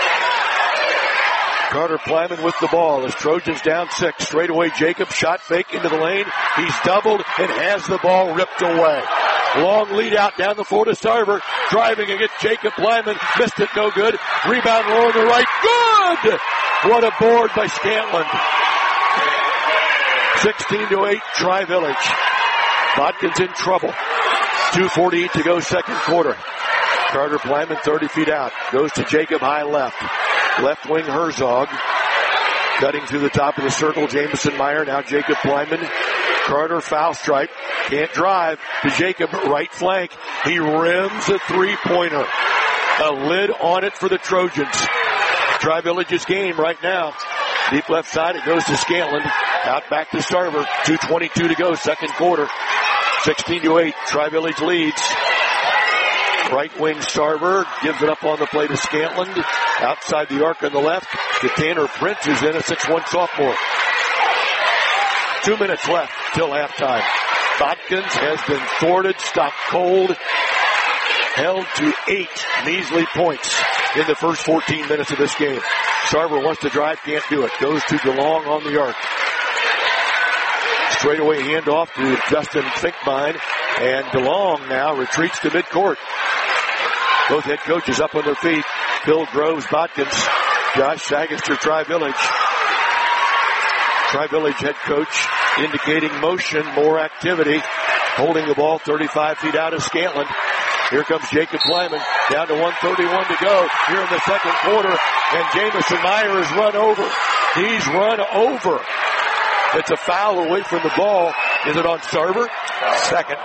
Carter Plyman with the ball as Trojans down six. Straight away Jacob, shot fake into the lane. He's doubled and has the ball ripped away. Long lead out down the floor to Sarver. Driving against Jacob Plyman. Missed it, no good. Rebound low on the right. Good! What a board by Scantland. sixteen to eight, Tri-Village. Bodkins in trouble. two forty-eight to go, second quarter. Carter Plyman thirty feet out. Goes to Jacob high left. Left wing Herzog. Cutting through the top of the circle, Jamison Meyer. Now Jacob Plyman. Carter foul stripe. Can't drive to Jacob, right flank. He rims a three-pointer. A lid on it for the Trojans. Tri-Village's game right now. Deep left side, it goes to Scantland. Out back to Sarver. two twenty-two to go, second quarter. sixteen to eight, Tri-Village leads. Right wing Sarver gives it up on the play to Scantland. Outside the arc on the left to Tanner Prince, who's in a six one sophomore. Two minutes left till halftime. Bodkins has been thwarted, stopped cold. held to eight measly points in the first fourteen minutes of this game. Sarver wants to drive, can't do it. Goes to DeLong on the arc. Straightaway handoff to Justin Finkbein, and DeLong now retreats to midcourt. Both head coaches up on their feet. Bill Groves, Botkins, Josh Sagister, Tri-Village. Tri-Village head coach indicating motion, more activity. Holding the ball thirty-five feet out of Scantland. Here comes Jacob Lyman, down to one thirty-one to go here in the second quarter, and Jamison Meyer is run over. He's run over. It's a foul away from the ball. Is it on Sarver? Second.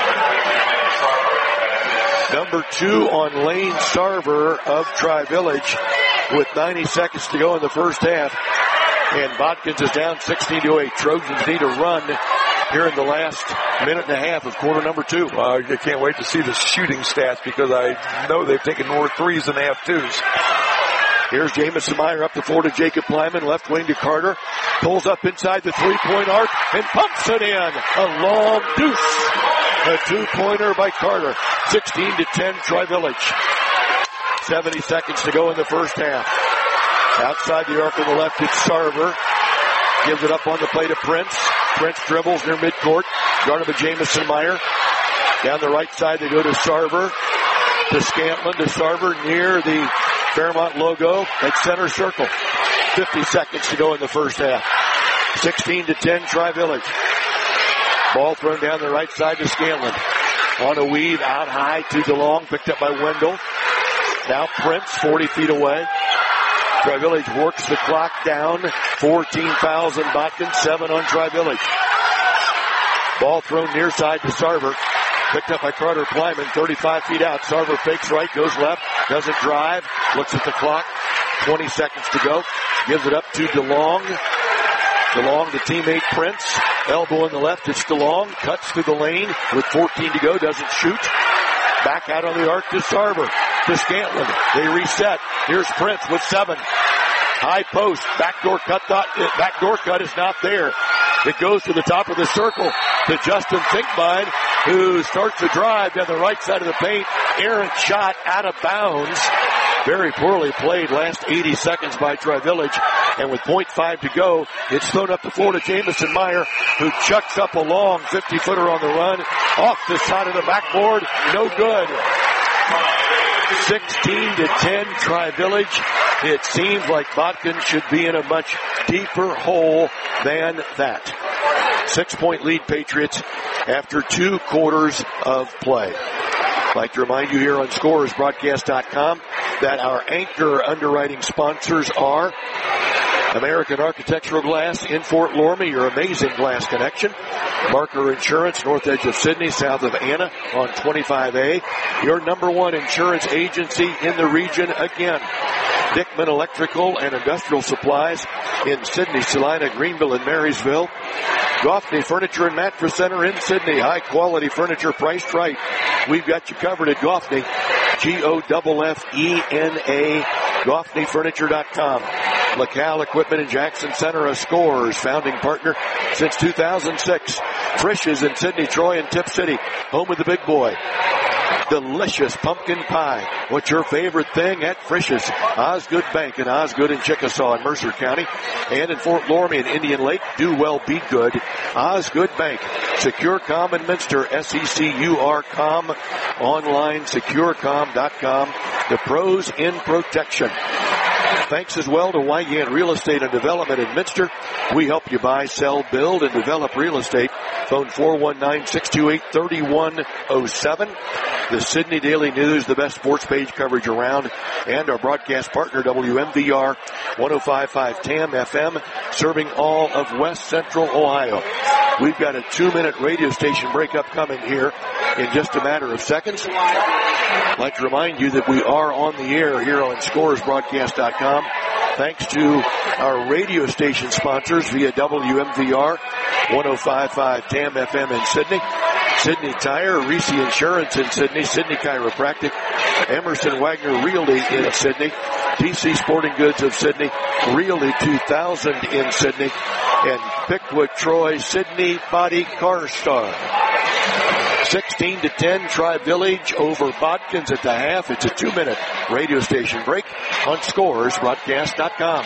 Number two on Lane Sarver of Tri-Village with ninety seconds to go in the first half. And Botkins is down sixteen to eight. Trojans need a run here in the last minute and a half of quarter number two. Uh, I can't wait to see the shooting stats because I know they've taken more threes than they have twos. Here's Jamison Meyer up the floor to Jacob Lyman, left wing to Carter. Pulls up inside the three-point arc and pumps it in. A long deuce. A two-pointer by Carter. sixteen to ten, Tri-Village. seventy seconds to go in the first half. Outside the arc on the left, it's Sarver. Gives it up on the play to Prince. Prince dribbles near midcourt. Guarded by Jamison Meyer. Down the right side, they go to Sarver. To Scantlin, to Sarver near the Fairmont logo at center circle. fifty seconds to go in the first half. sixteen to ten, Tri-Village. Ball thrown down the right side to Scantlin. On a weave, out high to DeLong, picked up by Wendell. Now Prince, forty feet away. Tri-Village works the clock down. fourteen fouls in Botkins, seven on Tri-Village. Ball thrown near side to Sarver. Picked up by Carter Plyman, thirty-five feet out. Sarver fakes right, goes left, doesn't drive, looks at the clock. twenty seconds to go. Gives it up to DeLong. DeLong to teammate Prince. Elbow in the left, it's DeLong. Cuts through the lane with fourteen to go, doesn't shoot. Back out on the arc to Sarver. To Scantlin. They reset. Here's Prince with seven. High post. Backdoor cut. Thought, backdoor cut is not there. It goes to the top of the circle to Justin Finkbein, who starts to drive down the right side of the paint. Errant shot out of bounds. Very poorly played last eighty seconds by Tri-Village. And with point five to go, it's thrown up the floor to Jamison Meyer, who chucks up a long fifty-footer on the run. Off the side of the backboard. No good. sixteen to ten, Tri-Village. It seems like Botkins should be in a much deeper hole than that. Six-point lead, Patriots, after two quarters of play. I'd like to remind you here on Scores Broadcast dot com that our anchor underwriting sponsors are American Architectural Glass in Fort Loramie, your amazing glass connection. Marker Insurance, north edge of Sydney, south of Anna on twenty-five A. Your number one insurance agency in the region again. Dickman Electrical and Industrial Supplies in Sydney, Salina, Greenville, and Marysville. Goffney Furniture and Mattress Center in Sydney. High quality furniture priced right. We've got you covered at Goffney. G O F F E N A. Goffney Furniture dot com. LaCal Equipment in Jackson Center, a Scores founding partner since two thousand six. Frisch's in Sydney, Troy, and Tip City. Home of the big boy. Delicious pumpkin pie. What's your favorite thing at Frisch's? Osgood Bank in Osgood and Chickasaw in Mercer County. And in Fort Loramie and Indian Lake. Do well, be good. Osgood Bank. SecureCom in Minster. S E C U R com. Online, securecom dot com. The pros in protection. Thanks as well to Wygant Real Estate and Development in Minster. We help you buy, sell, build, and develop real estate. Phone four one nine, six two eight, three one zero seven. The Sydney Daily News, the best sports page coverage around, and our broadcast partner, W M V R one oh five point five T A M F M, serving all of West Central Ohio. We've got a two-minute radio station breakup coming here in just a matter of seconds. I'd like to remind you that we are on the air here on Scores Broadcast dot com. Thanks to our radio station sponsors via W M V R one oh five point five T A M F M in Sydney. Sydney Tire, Reese Insurance in Sydney, Sydney Chiropractic, Emerson Wagner Realty in Sydney, D C Sporting Goods of Sydney, Realty two thousand in Sydney, and Pickwick Troy Sydney Body Car Star. sixteen to ten, Tri-Village over Bodkins at the half. It's a two-minute radio station break on Scores Broadcast dot com.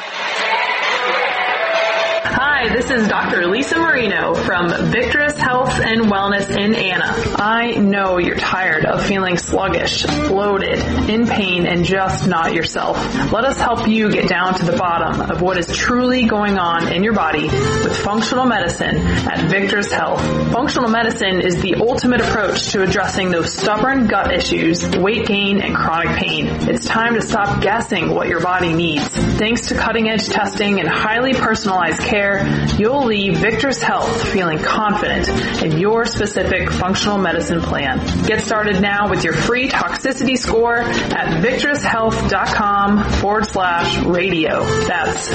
Hi, this is Doctor Lisa Marino from Victorous Health and Wellness in Anna. I know you're tired of feeling sluggish, bloated, in pain, and just not yourself. Let us help you get down to the bottom of what is truly going on in your body with functional medicine at Victorous Health. Functional medicine is the ultimate approach to addressing those stubborn gut issues, weight gain, and chronic pain. It's time to stop guessing what your body needs. Thanks to cutting-edge testing and highly personalized care, you'll leave Victor's Health feeling confident in your specific functional medicine plan. Get started now with your free toxicity score at victorous.health.com forward slash radio. That's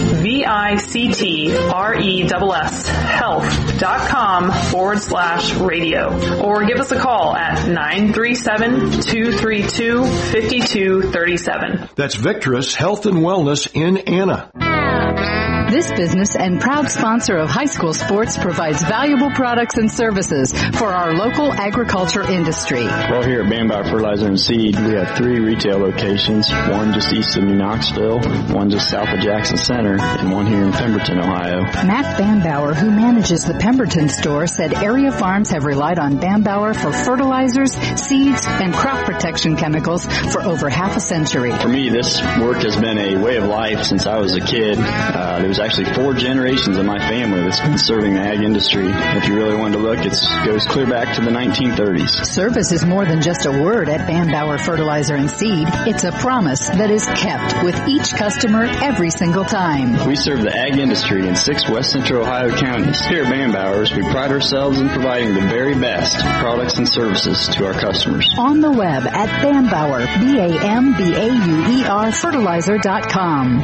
V-I-C-T-R-E-S-S health.com forward slash radio. Or give us a call at nine three seven, two three two, five two three seven. That's Victorous Health and Wellness in Anna. This business and proud sponsor of high school sports provides valuable products and services for our local agriculture industry. Well, here at Bambauer Fertilizer and Seed, we have three retail locations, one just east of New Knoxville, one just south of Jackson Center, and one here in Pemberton, Ohio. Matt Bambauer, who manages the Pemberton store, said area farms have relied on Bambauer for fertilizers, seeds, and crop protection chemicals for over half a century. For me, this work has been a way of life since I was a kid. Uh, there was actually four generations of my family that's been serving the ag industry. If you really wanted to look, it goes clear back to the nineteen thirties. Service is more than just a word at Bambauer Fertilizer and Seed. It's a promise that is kept with each customer every single time. We serve the ag industry in six west central Ohio counties. Here at Bambauer's, we pride ourselves in providing the very best products and services to our customers. On the web at Bambauer, B A M B A U E R fertilizer dot com.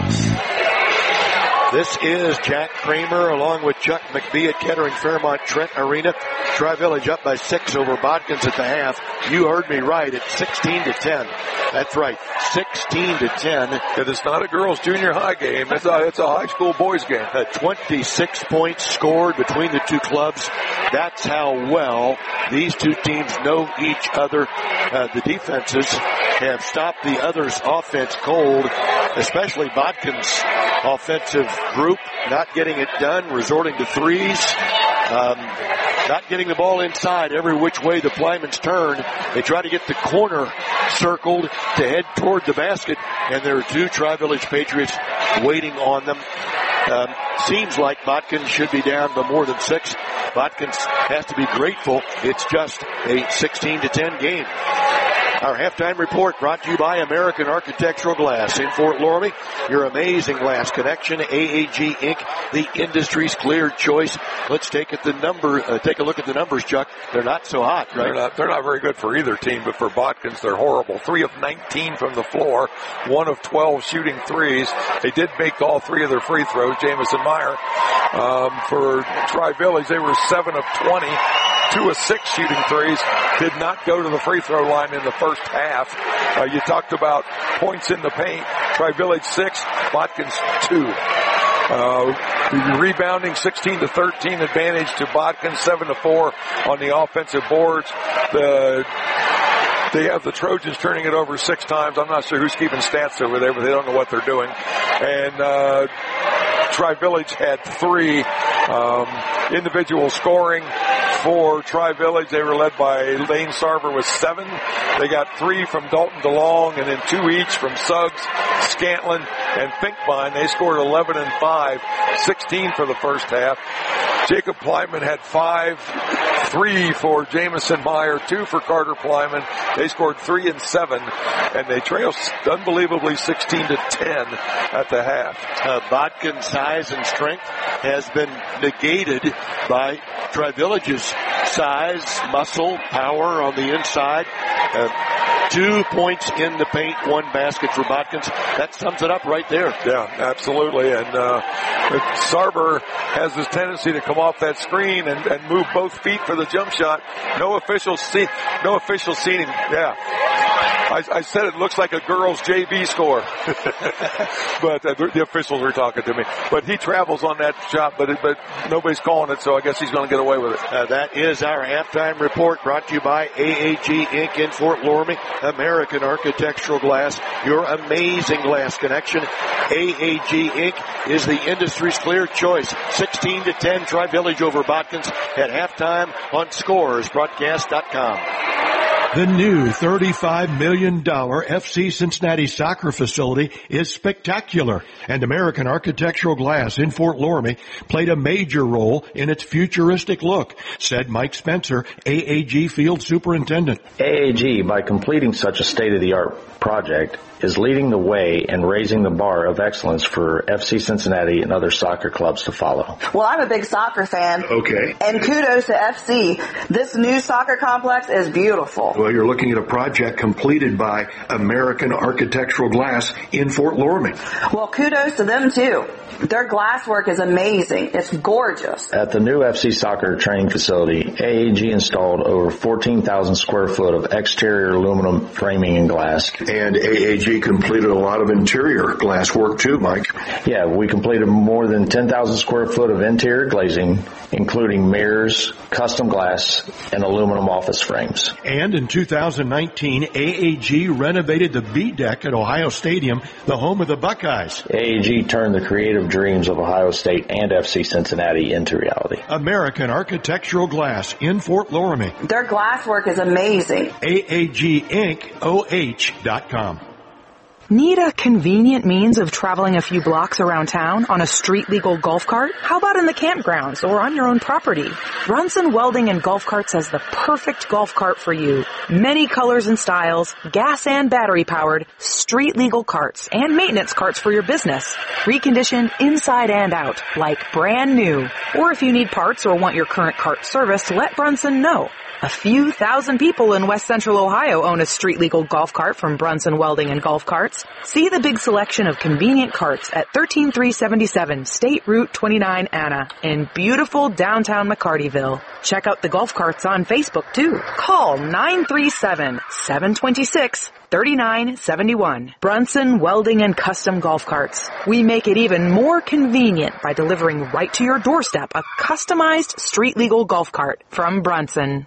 This is Jack Kramer along with Chuck McBee at Kettering Fairmont Trent Arena. Tri-Village up by six over Bodkins at the half. You heard me right, it's sixteen to ten. That's right, sixteen to ten. It is not a girls' junior high game. It's a, it's a high school boys game. Uh, twenty-six points scored between the two clubs. That's how well these two teams know each other. Uh, the defenses have stopped the other's offense cold, especially Bodkins' offensive group, not getting it done, resorting to threes, um, not getting the ball inside every which way the Plymans turn. They try to get the corner circled to head toward the basket, and there are two Tri-Village Patriots waiting on them. Um, seems like Bodkins should be down by more than six. Bodkins has to be grateful it's just a sixteen to ten game. Our halftime report brought to you by American Architectural Glass in Fort Loramie. Your amazing glass connection, A A G Incorporated, the industry's clear choice. Let's take at the number. Uh, take a look at the numbers, Chuck. They're not so hot, right? They're not. They're not very good for either team, but for Bodkins, they're horrible. Three of nineteen from the floor, one of twelve shooting threes. They did make all three of their free throws. Jamison Meyer. Um, for Tri-Village, they were seven of twenty. Two of six shooting threes, did not go to the free throw line in the first half. Uh, you talked about points in the paint. Tri-Village six, Bodkins two. Uh, rebounding sixteen to thirteen advantage to Bodkins, seven to four on the offensive boards. The They have the Trojans turning it over six times. I'm not sure who's keeping stats over there, but they don't know what they're doing. And uh, Tri-Village had three um, individual scoring for Tri-Village. They were led by Lane Sarver with seven. They got three from Dalton DeLong and then two each from Suggs, Scantlin, and Finkbein. They scored eleven and five, sixteen for the first half. Jacob Plyman had five, three for Jamison Meyer, two for Carter Plyman. They scored three and seven, and they trailed unbelievably sixteen to ten at the half. Uh, Bodkin's size and strength has been negated by Tri-Village's size, muscle, power on the inside. Uh, two points in the paint, one basket for Bodkins. That sums it up right there. Yeah, absolutely. And uh, Sarver has this tendency to come off that screen and, and move both feet for the jump shot. No official see, no official seating. Yeah, I, I said it looks like a girls' J V score, but uh, the officials are talking to me. But he travels on that shot, but it, but nobody's calling it, so I guess he's going to get away with it. Uh, that is our halftime report, brought to you by A A G Incorporated in Fort Loramie, American Architectural Glass, your amazing glass connection. A A G Incorporated is the industry's clear choice. sixteen to ten, Tri-Village over Botkins at halftime on Scores Broadcast dot com. The new thirty-five million dollars F C Cincinnati soccer facility is spectacular, and American Architectural Glass in Fort Loramie played a major role in its futuristic look, said Mike Spencer, A A G Field Superintendent. A A G, by completing such a state-of-the-art project, is leading the way and raising the bar of excellence for F C Cincinnati and other soccer clubs to follow. Well, I'm a big soccer fan. Okay. And kudos to F C. This new soccer complex is beautiful. Well, you're looking at a project completed by American Architectural Glass in Fort Loramie. Well, kudos to them, too. Their glass work is amazing. It's gorgeous. At the new F C soccer training facility, A A G installed over fourteen thousand square foot of exterior aluminum framing and glass. And A A G completed a lot of interior glass work too, Mike. Yeah, we completed more than ten thousand square foot of interior glazing, including mirrors, custom glass, and aluminum office frames. And in two thousand nineteen, A A G renovated the B deck at Ohio Stadium, the home of the Buckeyes. A A G turned the creative dreams of Ohio State and F C Cincinnati into reality. American Architectural Glass in Fort Loramie. Their glass work is amazing. A A G Inc O H dot com. Need a convenient means of traveling a few blocks around town on a street-legal golf cart? How about in the campgrounds or on your own property? Brunson Welding and Golf Carts has the perfect golf cart for you. Many colors and styles, gas and battery-powered, street-legal carts, and maintenance carts for your business. Reconditioned inside and out, like brand new. Or if you need parts or want your current cart serviced, let Brunson know. A few thousand people in West Central Ohio own a street-legal golf cart from Brunson Welding and Golf Carts. See the big selection of convenient carts at one three three seven seven State Route twenty-nine Anna in beautiful downtown McCartyville. Check out the golf carts on Facebook, too. Call nine three seven, seven two six, three nine seven one. Brunson Welding and Custom Golf Carts. We make it even more convenient by delivering right to your doorstep a customized street-legal golf cart from Brunson.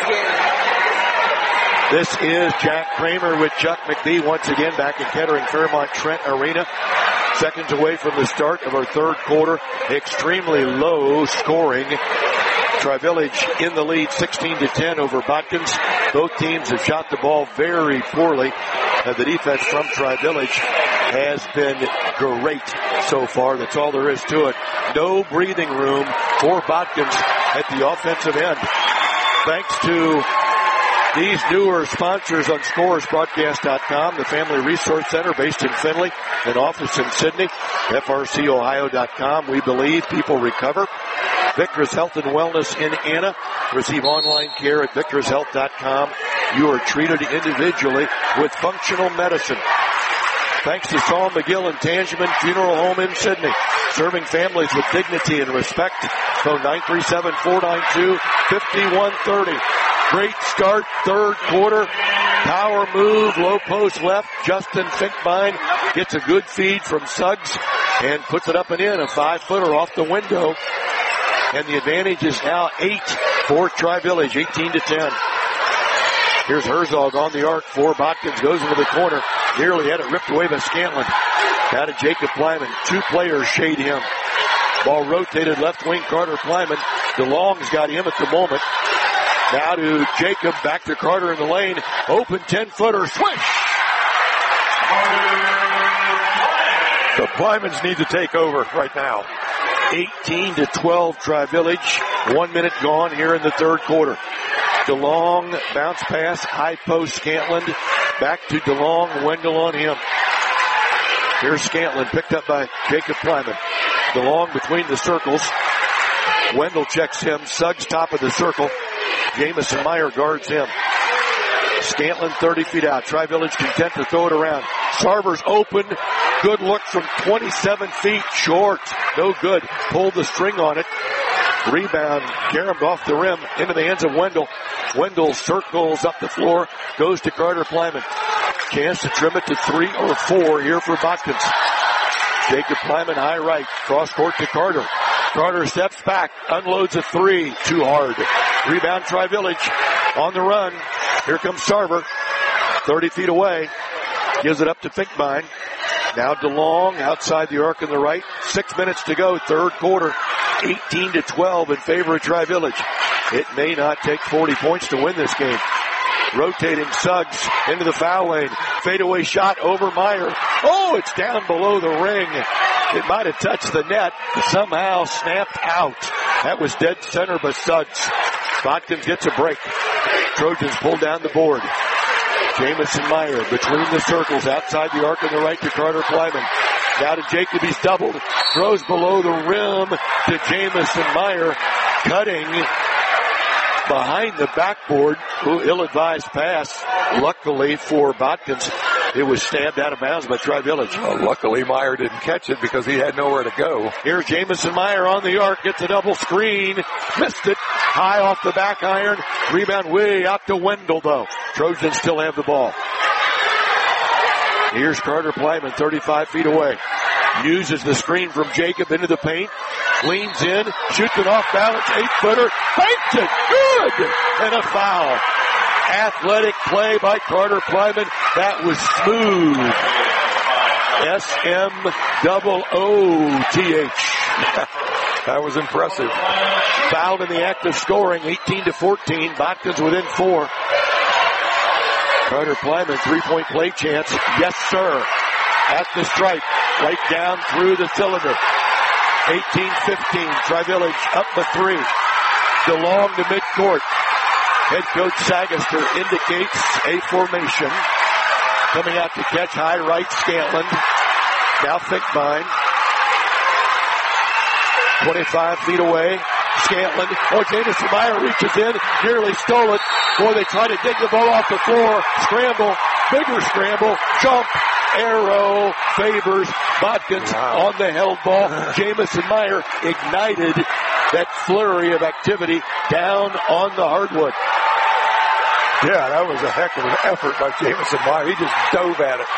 This is Jack Kramer with Chuck McBee once again back at Kettering Fairmont Trent Arena. Seconds away from the start of our third quarter. Extremely low scoring. Tri-Village in the lead sixteen to ten over Botkins. Both teams have shot the ball very poorly. Uh, the defense from Tri-Village has been great so far. That's all there is to it. No breathing room for Botkins at the offensive end. Thanks to these newer sponsors on Scores Broadcast dot com, the Family Resource Center based in Findlay, an office in Sydney, F R C Ohio dot com. We believe people recover. Victor's Health and Wellness in Anna. Receive online care at Victor's Health dot com. You are treated individually with functional medicine. Thanks to Saul McGill and Tangeman Funeral Home in Sydney, serving families with dignity and respect. Phone nine three seven, four nine two, five one three zero. Great start, third quarter. Power move, low post left. Justin Finkbein gets a good feed from Suggs and puts it up and in, a five-footer off the window. And the advantage is now eight for Tri-Village, eighteen to ten. Here's Herzog on the arc for Botkins, goes into the corner. Nearly had it ripped away by Scantlin. Out of Jacob Plyman. Two players shade him. Ball rotated left wing, Carter Plyman. DeLong's got him at the moment. Now to Jacob, back to Carter in the lane. Open ten-footer, swish! The Plymans need to take over right now. eighteen to twelve Tri-Village. One minute gone here in the third quarter. DeLong, bounce pass, high post Scantland. Back to DeLong, Wendell on him. Here's Scantland, picked up by Jacob Plyman. DeLong between the circles. Wendell checks him. Suggs top of the circle. Jamison Meyer guards him. Scantland thirty feet out. Tri-Village content to throw it around. Sarver's open. Good look from twenty-seven feet. Short. No good. Pulled the string on it. Rebound. Caromed off the rim into the hands of Wendell. Wendell circles up the floor, goes to Carter Plyman. Chance to trim it to three or four here for Botkins. Jacob Plyman high right, cross court to Carter. Carter steps back, unloads a three, too hard. Rebound Tri-Village on the run. Here comes Sarver, thirty feet away. Gives it up to Finkbein. Now DeLong outside the arc on the right. Six minutes to go, third quarter. eighteen to twelve in favor of Tri-Village. It may not take forty points to win this game. Rotating Suggs into the foul lane. Fadeaway shot over Meyer. Oh, it's down below the ring. It might have touched the net, but somehow snapped out. That was dead center by Suggs. Botkins gets a break. Trojans pull down the board. Jamison Meyer between the circles outside the arc on the right to Carter Plyman. Now to Jacob, he's doubled. Throws below the rim to Jamison Meyer. Cutting behind the backboard. Ooh, ill-advised pass. Luckily for Botkins, it was stabbed out of bounds by Tri-Village. Well, luckily Meyer didn't catch it because he had nowhere to go. Here's Jamison Meyer on the arc. Gets a double screen. Missed it. High off the back iron. Rebound way out to Wendell, though. Trojans still have the ball. Here's Carter Plyman, thirty-five feet away. Uses the screen from Jacob into the paint. Leans in. Shoots it off balance. Eight-footer. Banks it. Good! And a foul. Athletic play by Carter Plyman. That was smooth. S M O O T H. That was impressive. Fouled in the act of scoring, eighteen to fourteen. Botkins within four. Carter Plyman, three-point play chance. Yes, sir. At the stripe. Right down through the cylinder. eighteen fifteen. Tri-Village up by three. DeLong to midcourt. Head coach Sagaster indicates a formation. Coming out to catch high right, Scantland. Now Finkbein. twenty-five feet away. Scantland. Oh, Jamison Meyer reaches in. Nearly stole it. Boy, they try to dig the ball off the floor. Scramble. Bigger scramble. Jump. Arrow favors Botkins wow. on the held ball. Jamison Meyer ignited that flurry of activity down on the hardwood. Yeah, that was a heck of an effort by Jamison Meyer. He just dove at it.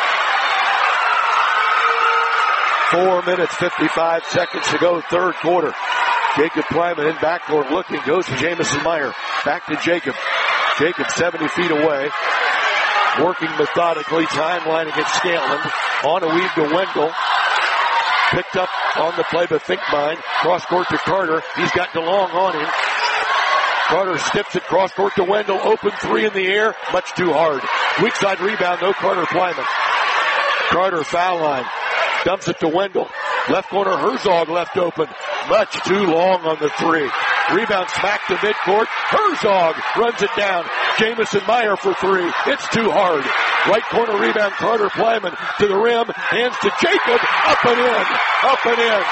Four minutes, fifty-five seconds to go, third quarter. Jacob Plyman in backcourt looking, goes to Jamison Meyer. Back to Jacob. Jacob seventy feet away. Working methodically, timeline against Scantland. On a weave to Wendell. Picked up on the play by Finkbein. Cross court to Carter. He's got DeLong on him. Carter stips it, cross court to Wendell. Open three in the air. Much too hard. Weak side rebound, no Carter Plyman. Carter foul line. Dumps it to Wendell. Left corner, Herzog left open. Much too long on the three. Rebound smack to midcourt. Herzog runs it down. Jamison Meyer for three. It's too hard. Right corner rebound, Carter Plyman to the rim. Hands to Jacob. Up and in. Up and in.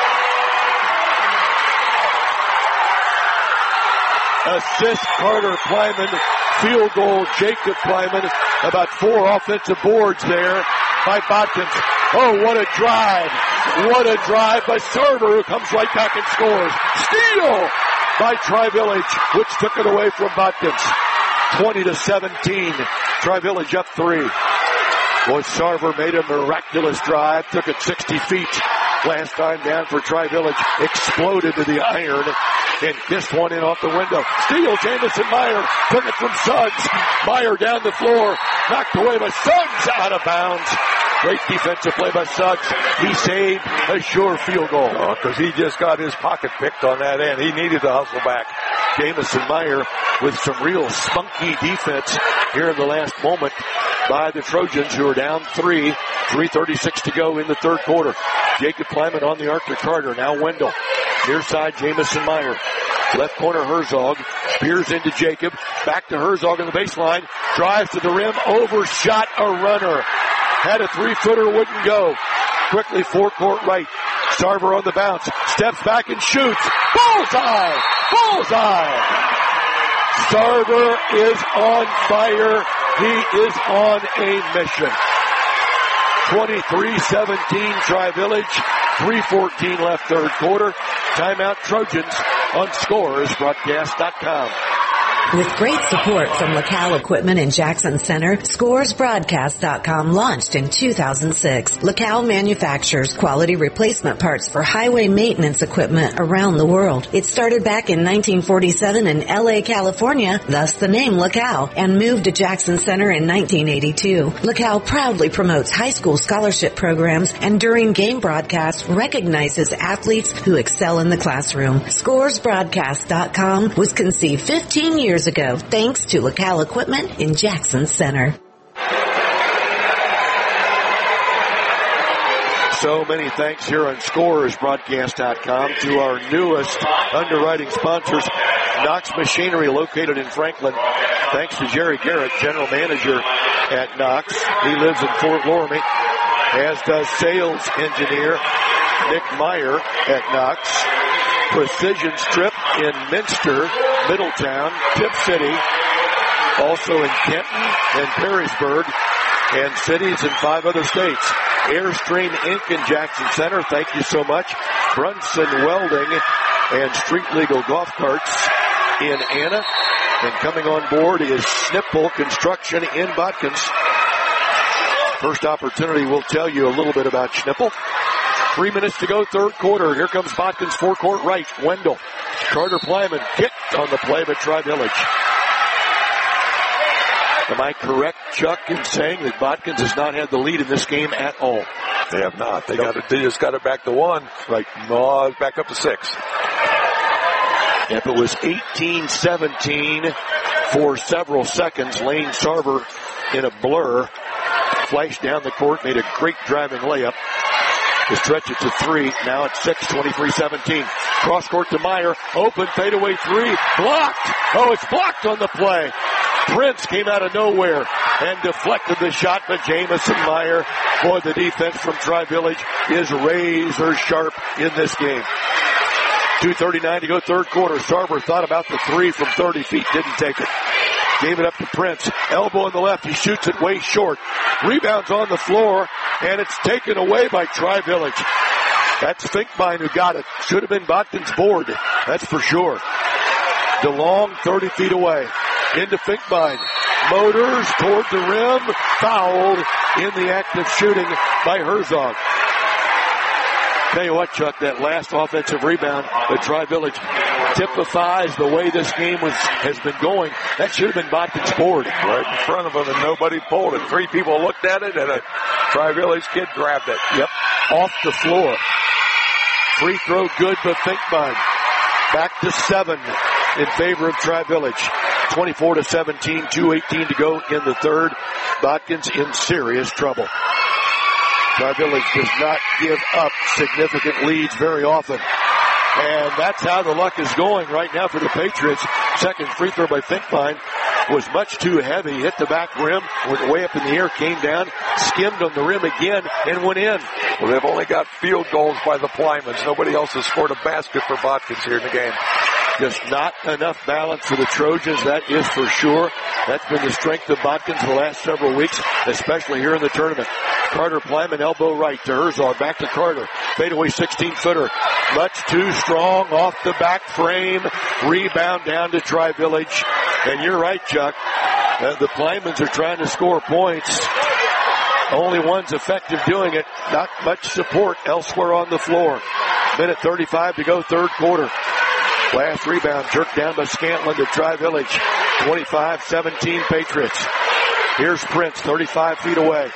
Assist Carter Plyman. Field goal Jacob Plyman. About four offensive boards there by Botkins. Oh, what a drive. What a drive by Sarver, who comes right back and scores. Steal by Tri-Village, which took it away from Botkins. twenty to seventeen. Tri-Village up three. Boy, Sarver made a miraculous drive. Took it sixty feet. Last time down for Tri-Village. Exploded to the iron and kissed one in off the window. Steal, Jamison Meyer. Took it from Suggs. Meyer down the floor. Knocked away by Suggs, out of bounds. Great defensive play by Suggs. He saved a sure field goal. Oh, because he just got his pocket picked on that end. He needed to hustle back. Jamison Meyer with some real spunky defense here in the last moment by the Trojans, who are down three. three thirty-six to go in the third quarter. Jacob Plyman on the arc to Carter. Now Wendell. Near side, Jamison Meyer. Left corner, Herzog. Spears into Jacob. Back to Herzog on the baseline. Drives to the rim. Overshot a runner. Had a three-footer, wouldn't go. Quickly, four-court right. Sarver on the bounce. Steps back and shoots. Bullseye! Bullseye! Sarver is on fire. He is on a mission. twenty-three seventeen Tri-Village. three fourteen left third quarter. Timeout Trojans on Scores Broadcast dot com. With great support from LaCal Equipment in Jackson Center, Scores Broadcast dot com launched in two thousand six. LaCal manufactures quality replacement parts for highway maintenance equipment around the world. It started back in nineteen forty-seven in L A, California, thus the name LaCal, and moved to Jackson Center in nineteen eighty-two. LaCal proudly promotes high school scholarship programs and during game broadcasts recognizes athletes who excel in the classroom. Scores Broadcast dot com was conceived fifteen years ago thanks to LaCal Equipment in Jackson Center. So many thanks here on Scores Broadcast dot com to our newest underwriting sponsors, Knox Machinery, located in Franklin. Thanks to Jerry Garrett, general manager at Knox. He lives in Fort Loramie, as does sales engineer Nick Meyer at Knox. Precision Strip in Minster, Middletown, Tip City, also in Kenton and Perrysburg, and cities in five other states. Airstream Incorporated in Jackson Center, thank you so much. Brunson Welding and Street Legal Golf Carts in Anna. And coming on board is Snipple Construction in Botkins. First opportunity, we'll tell you a little bit about Snipple. Three minutes to go, third quarter. Here comes Botkins, forecourt right. Wendell. Carter Plyman kicked on the play, but Tri-Village. Am I correct, Chuck, in saying that Botkins has not had the lead in this game at all? They have not. They got it. They just got it back to one. Right. No, back up to six. If it was eighteen seventeen for several seconds, Lane Sarver in a blur flashed down the court, made a great driving layup to stretch it to three. Now it's six, twenty-three seventeen. Cross court to Meyer. Open fadeaway three. Blocked. Oh, it's blocked on the play. Prince came out of nowhere and deflected the shot, but Jamison Meyer, boy, the defense from Tri-Village is razor sharp in this game. two thirty-nine to go, third quarter. Sarver thought about the three from thirty feet, didn't take it. Gave it up to Prince. Elbow on the left, he shoots it way short. Rebounds on the floor, and it's taken away by Tri-Village. That's Finkbein who got it. Should have been Botkins' board, that's for sure. DeLong, thirty feet away. Into Finkbein. Motors toward the rim. Fouled in the act of shooting by Herzog. Tell you what, Chuck, that last offensive rebound, the Tri-Village typifies the way this game was has been going. That should have been Botkins' board. Right in front of him, and nobody pulled it. Three people looked at it, and a Tri-Village kid grabbed it. Yep, off the floor. Free throw good, but Finkbein. Back to seven in favor of Tri-Village. twenty-four to seventeen, two eighteen to go in the third. Botkins in serious trouble. Tri-Village does not give up significant leads very often. And that's how the luck is going right now for the Patriots. Second free throw by Finkbein was much too heavy. Hit the back rim, went way up in the air, came down, skimmed on the rim again, and went in. Well, they've only got field goals by the Plymans. Nobody else has scored a basket for Botkins here in the game. Just not enough balance for the Trojans, that is for sure. That's been the strength of Botkins the last several weeks, especially here in the tournament. Carter Plyman, elbow right to Herzog, back to Carter. Fadeaway sixteen-footer. Much too strong off the back frame. Rebound down to Tri-Village. And you're right, Chuck. Uh, the Plymans are trying to score points. Only one's effective doing it. Not much support elsewhere on the floor. Minute thirty-five to go, third quarter. Last rebound jerked down by Scantlin to Tri-Village. twenty-five seventeen Patriots. Here's Prince, thirty-five feet away.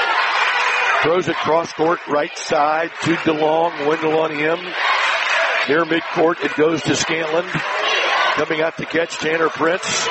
Throws it cross court, right side to DeLong. Wendell on him. Near midcourt, it goes to Scantlin. Coming out to catch Tanner Prince.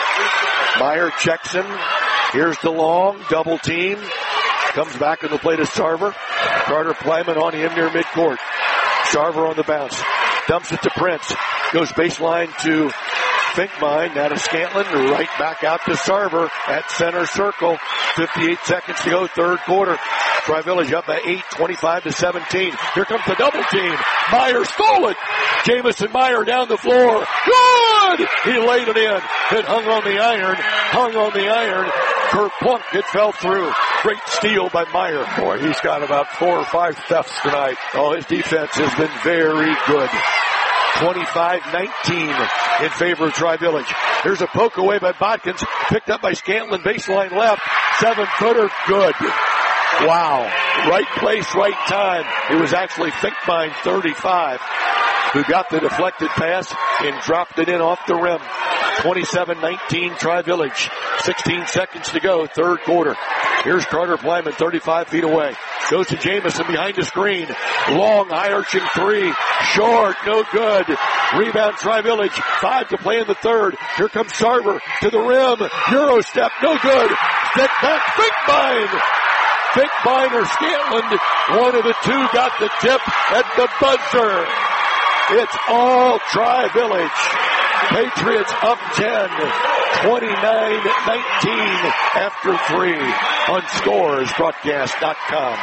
Meyer checks him. Here's DeLong, double team. Comes back on the play to Sarver. Carter Plyman on him near midcourt. Sarver on the bounce. Dumps it to Prince. Goes baseline to Finkbein. Now to Scantlin. Right back out to Sarver at center circle. fifty-eight seconds to go, third quarter. Tri-Village up by eight, twenty-five to seventeen. Here comes the double team. Meyer stole it. Jamison Meyer down the floor. Good! He laid it in. It hung on the iron. Hung on the iron. Kerplunk, it fell through. Great steal by Meyer. Boy, he's got about four or five thefts tonight. Oh, his defense has been very good. twenty-five nineteen in favor of Tri-Village. There's a poke away by Botkins, picked up by Scantlin, baseline left, seven-footer, good. Wow. Right place, right time. It was actually Finkbein, thirty-five, who got the deflected pass and dropped it in off the rim. twenty-seven nineteen Tri-Village. sixteen seconds to go, third quarter. Here's Carter Plyman, thirty-five feet away. Goes to Jamison behind the screen. Long, high-arching three. Short, no good. Rebound Tri-Village. Five to play in the third. Here comes Sarver to the rim. Euro step, no good. Step back, Finkbein. Finkbein or Scantlin. One of the two got the tip at the buzzer. It's all Tri-Village. Patriots up ten, twenty-nine nineteen after three on scores broadcast dot com.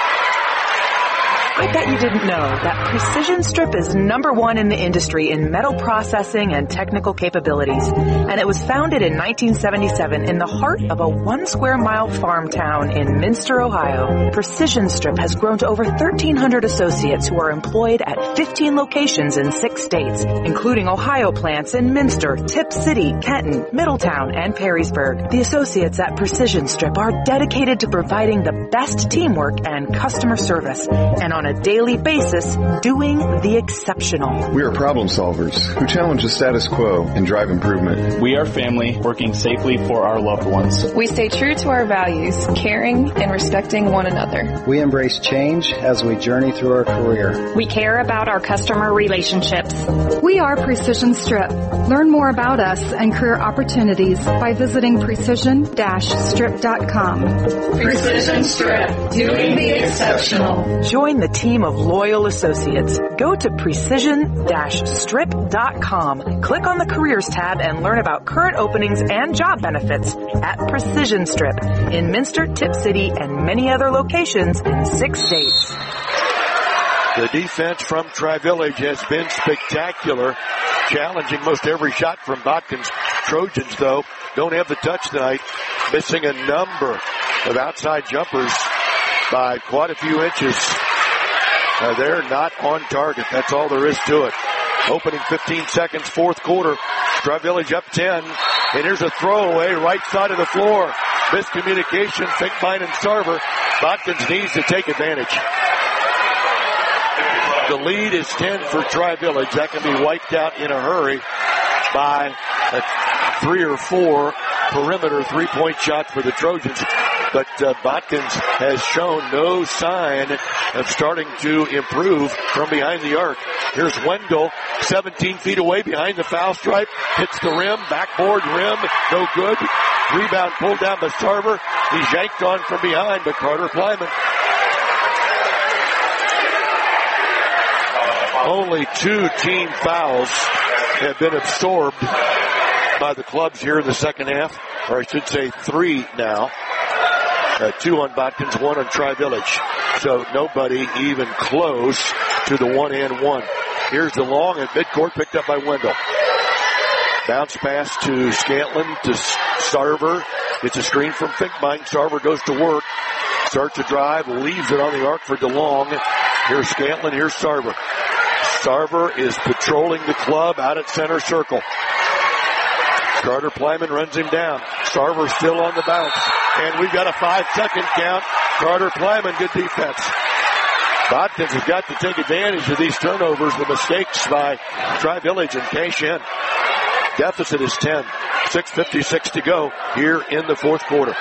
I bet you didn't know that Precision Strip is number one in the industry in metal processing and technical capabilities. And it was founded in nineteen seventy-seven in the heart of a one square mile farm town in Minster, Ohio. Precision Strip has grown to over thirteen hundred associates who are employed at fifteen locations in six states, including Ohio plants in Minster, Tip City, Kenton, Middletown, and Perrysburg. The associates at Precision Strip are dedicated to providing the best teamwork and customer service, and on a daily basis, doing the exceptional. We are problem solvers who challenge the status quo and drive improvement. We are family working safely for our loved ones. We stay true to our values, caring and respecting one another. We embrace change as we journey through our career. We care about our customer relationships. We are Precision Strip. Learn more about us and career opportunities by visiting precision strip dot com. Precision Strip, doing the exceptional. Join the team of loyal associates. Go to precision strip dot com. Click on the Careers tab and learn about current openings and job benefits at Precision Strip in Minster, Tip City, and many other locations in six states. The defense from Tri-Village has been spectacular, challenging most every shot from Botkins. Trojans, though, don't have the touch tonight, missing a number of outside jumpers by quite a few inches. Uh, they're not on target. That's all there is to it. Opening fifteen seconds, fourth quarter. Tri-Village up ten. And here's a throwaway right side of the floor. Miscommunication, Finkbein and Sarver. Botkins needs to take advantage. The lead is ten for Tri-Village. That can be wiped out in a hurry by a three or four perimeter three-point shots for the Trojans. But uh, Botkins has shown no sign of starting to improve from behind the arc. Here's Wendell, seventeen feet away behind the foul stripe. Hits the rim, backboard rim, no good. Rebound pulled down by Sarver. He's yanked on from behind, but Carter Plyman. Only two team fouls have been absorbed by the clubs here in the second half, or I should say three now. Uh, two on Botkins, one on Tri-Village. So nobody even close to the one and one. Here's the long at midcourt, picked up by Wendell. Bounce pass to Scantlin, to Sarver. It's a screen from Finkbein. Sarver goes to work. Starts to drive, leaves it on the arc for DeLong. Here's Scantlin, here's Sarver. Sarver is patrolling the club out at center circle. Carter Plyman runs him down. Sarver still on the bounce. And we've got a five-second count. Carter Plyman, good defense. Botkins has got to take advantage of these turnovers, the mistakes by Tri-Village and cash in. Deficit is ten. six fifty-six to go here in the fourth quarter.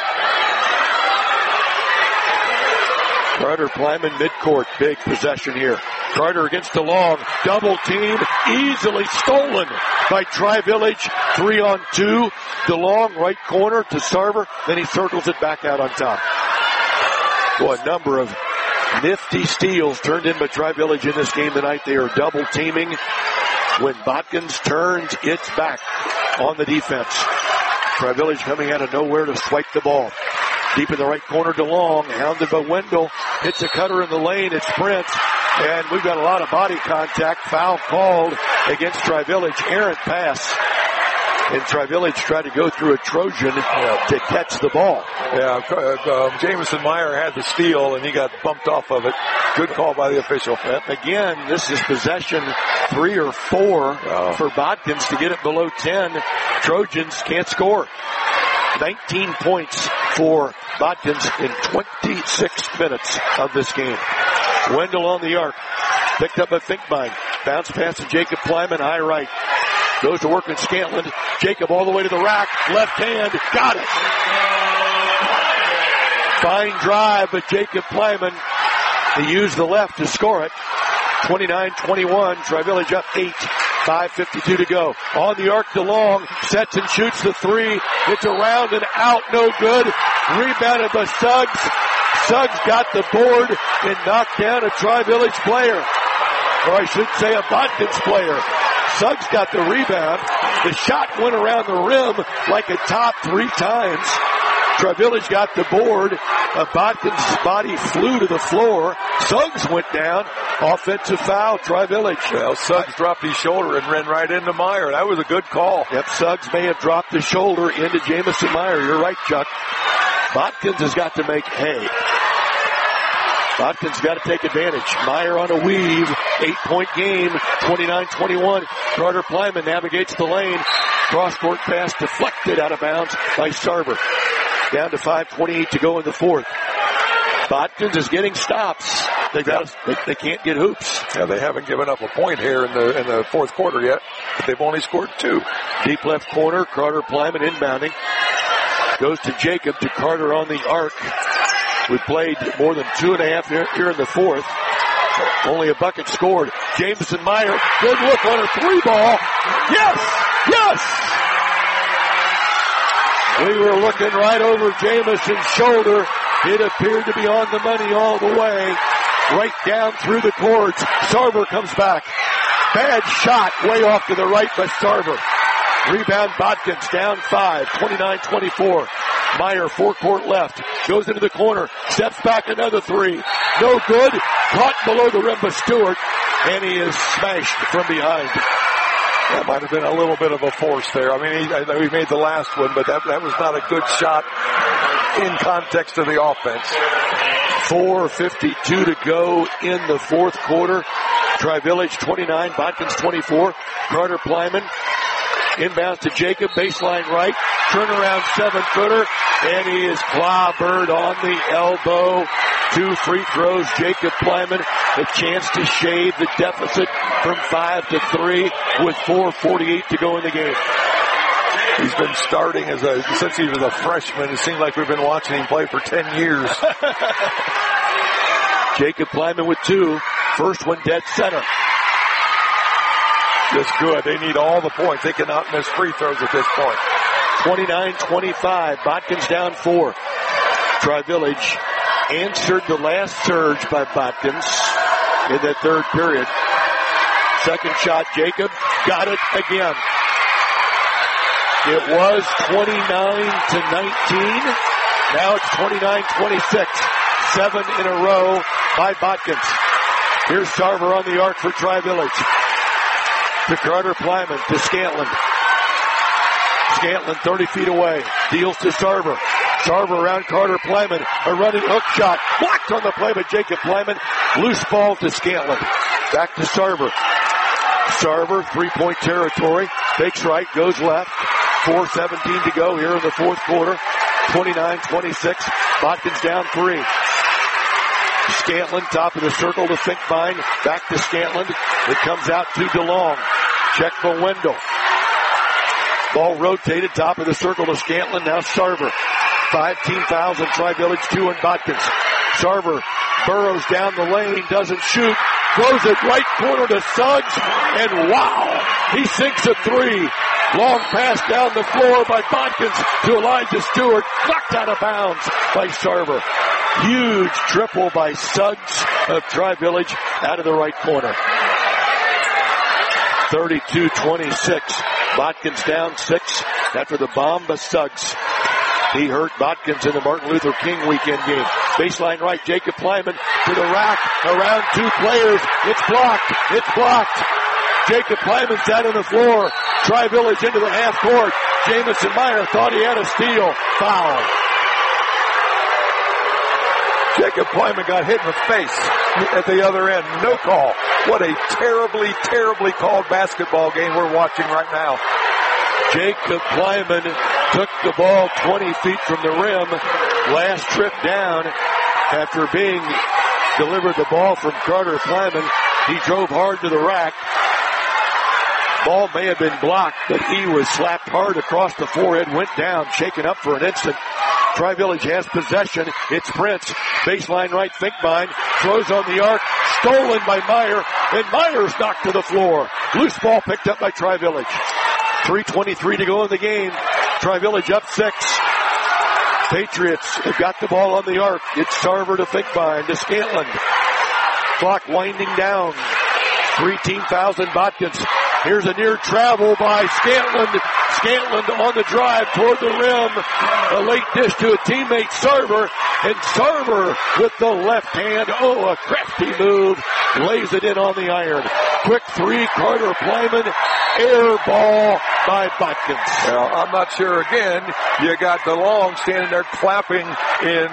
Carter Plyman midcourt, big possession here. Carter against DeLong, double team, easily stolen by Tri-Village. Three on two. DeLong right corner to Sarver, then he circles it back out on top. Boy, a number of nifty steals turned in by Tri-Village in this game tonight. They are double teaming when Botkins turns its back on the defense. Tri-Village coming out of nowhere to swipe the ball. Deep in the right corner, DeLong, hounded by Wendell. Hits a cutter in the lane, it sprints. And we've got a lot of body contact. Foul called against Tri-Village. Errant pass and Tri-Village tried to go through a Trojan uh, to catch the ball. Yeah, uh, um, Jamison Meyer had the steal, and he got bumped off of it. Good call by the official. Yep, again, this is possession three or four oh. for Bodkins to get it below ten. Trojans can't score. nineteen points for Bodkins in twenty-six minutes of this game. Wendell on the arc. Picked up a Finkbein. Bounce pass to Jacob Plyman, high right. Goes to work in Scantland. Jacob all the way to the rack. Left hand. Got it. Fine drive, but Jacob Plyman, he used the left to score it. twenty-nine twenty-one. Tri-Village up eight. five fifty-two to go. On the arc, DeLong sets and shoots the three. It's around and out. No good. Rebounded by Suggs. Suggs got the board and knocked down a Tri-Village player. Or I should say a Bodkins player. Suggs got the rebound. The shot went around the rim like a top three times. Tri-Village got the board. A Bodkins' body flew to the floor. Suggs went down. Offensive foul, Tri-Village. Well, Suggs dropped his shoulder and ran right into Meyer. That was a good call. Yep, Suggs may have dropped his shoulder into Jamison Meyer. You're right, Chuck. Bodkins has got to make hay. Bodkins got to take advantage. Meyer on a weave. Eight-point game. twenty-nine twenty-one. Carter Plyman navigates the lane. Cross-court pass deflected out of bounds by Sarver. Down to five twenty-eight to go in the fourth. Bodkins is getting stops. They got. They, they can't get hoops. Yeah, they haven't given up a point here in the in the fourth quarter yet, but they've only scored two. Deep left corner. Carter Plyman inbounding. Goes to Jacob, to Carter on the arc. We played more than two and a half here, here in the fourth. Only a bucket scored. Jamison Meyer, good look on a three ball. Yes! Yes! We were looking right over Jamison's shoulder. It appeared to be on the money all the way. Right down through the cords. Sarver comes back. Bad shot way off to the right by Sarver. Rebound Bodkins down five. twenty-nine twenty-four. Meyer four-court left. Goes into the corner. Steps back another three. No good. Caught below the rim by Stewart. And he is smashed from behind. That might have been a little bit of a force there. I mean, he, I know he made the last one, but that, that was not a good shot in context of the offense. four fifty-two to go in the fourth quarter. Tri-Village twenty-nine, Bodkins twenty-four. Carter Plyman inbounds to Jacob, baseline right, turnaround seven-footer, and he is clobbered on the elbow. Two free throws. Jacob Plyman, a chance to shave the deficit from five to three with four forty-eight to go in the game. He's been starting as a, since he was a freshman. It seems like we've been watching him play for ten years. Jacob Plyman with two. First one dead center. Just good. They need all the points. They cannot miss free throws at this point. twenty-nine twenty-five. Bodkins down four. Tri-Village answered the last surge by Bodkins in the third period. Second shot, Jacob got it again. It was twenty-nine to nineteen. Now it's twenty-nine twenty-six. Seven in a row by Bodkins. Here's Sarver on the arc for Tri-Village. To Carter Plyman, to Scantland. Scantland thirty feet away. Deals to Sarver. Sarver around Carter Plyman. A running hook shot. Blocked on the play by Jacob Plyman. Loose ball to Scantland. Back to Sarver. Sarver, three-point territory. Fakes right, goes left. four seventeen to go here in the fourth quarter. twenty-nine twenty-six. Bodkins down three. Scantland, top of the circle to Finkbein. Back to Scantland. It comes out to DeLong. Check for Wendell. Ball rotated, top of the circle to Scantland. Now Sarver. Five team fouls in Tri-Village, two in Bodkins. Sarver burrows down the lane, doesn't shoot. Throws it right corner to Suggs. And wow, he sinks a three. Long pass down the floor by Bodkins to Elijah Stewart. Knocked out of bounds by Sarver. Huge triple by Suggs of Tri-Village out of the right corner. thirty-two twenty-six. Bodkins down six after the bomb by Suggs. He hurt Bodkins in the Martin Luther King weekend game. Baseline right, Jacob Plyman to the rack, around two players. It's blocked. It's blocked. Jacob Plyman's out on the floor. Tri-Village into the half court. Jamison Meyer thought he had a steal. Foul. Jacob Plyman got hit in the face at the other end. No call. What a terribly, terribly called basketball game we're watching right now. Jacob Plyman took the ball twenty feet from the rim. Last trip down after being delivered the ball from Carter Plyman. He drove hard to the rack. Ball may have been blocked, but he was slapped hard across the forehead, went down, shaken up for an instant. Tri-Village has possession. It's Prince. Baseline right, Finkbein. Throws on the arc. Stolen by Meyer. And Meyer's knocked to the floor. Loose ball picked up by Tri-Village. three twenty-three to go in the game. Tri-Village up six. Patriots have got the ball on the arc. It's Sarver to Finkbein to Scantlin. Clock winding down. Three-team fouls in Botkins. Here's a near travel by Scantlin. Scantlin on the drive toward the rim. A late dish to a teammate, Sarver. And Sarver with the left hand. Oh, a crafty move. Lays it in on the iron. Quick three, Carter Plyman. Air ball by Botkins. Well, I'm not sure again. You got DeLong standing there clapping in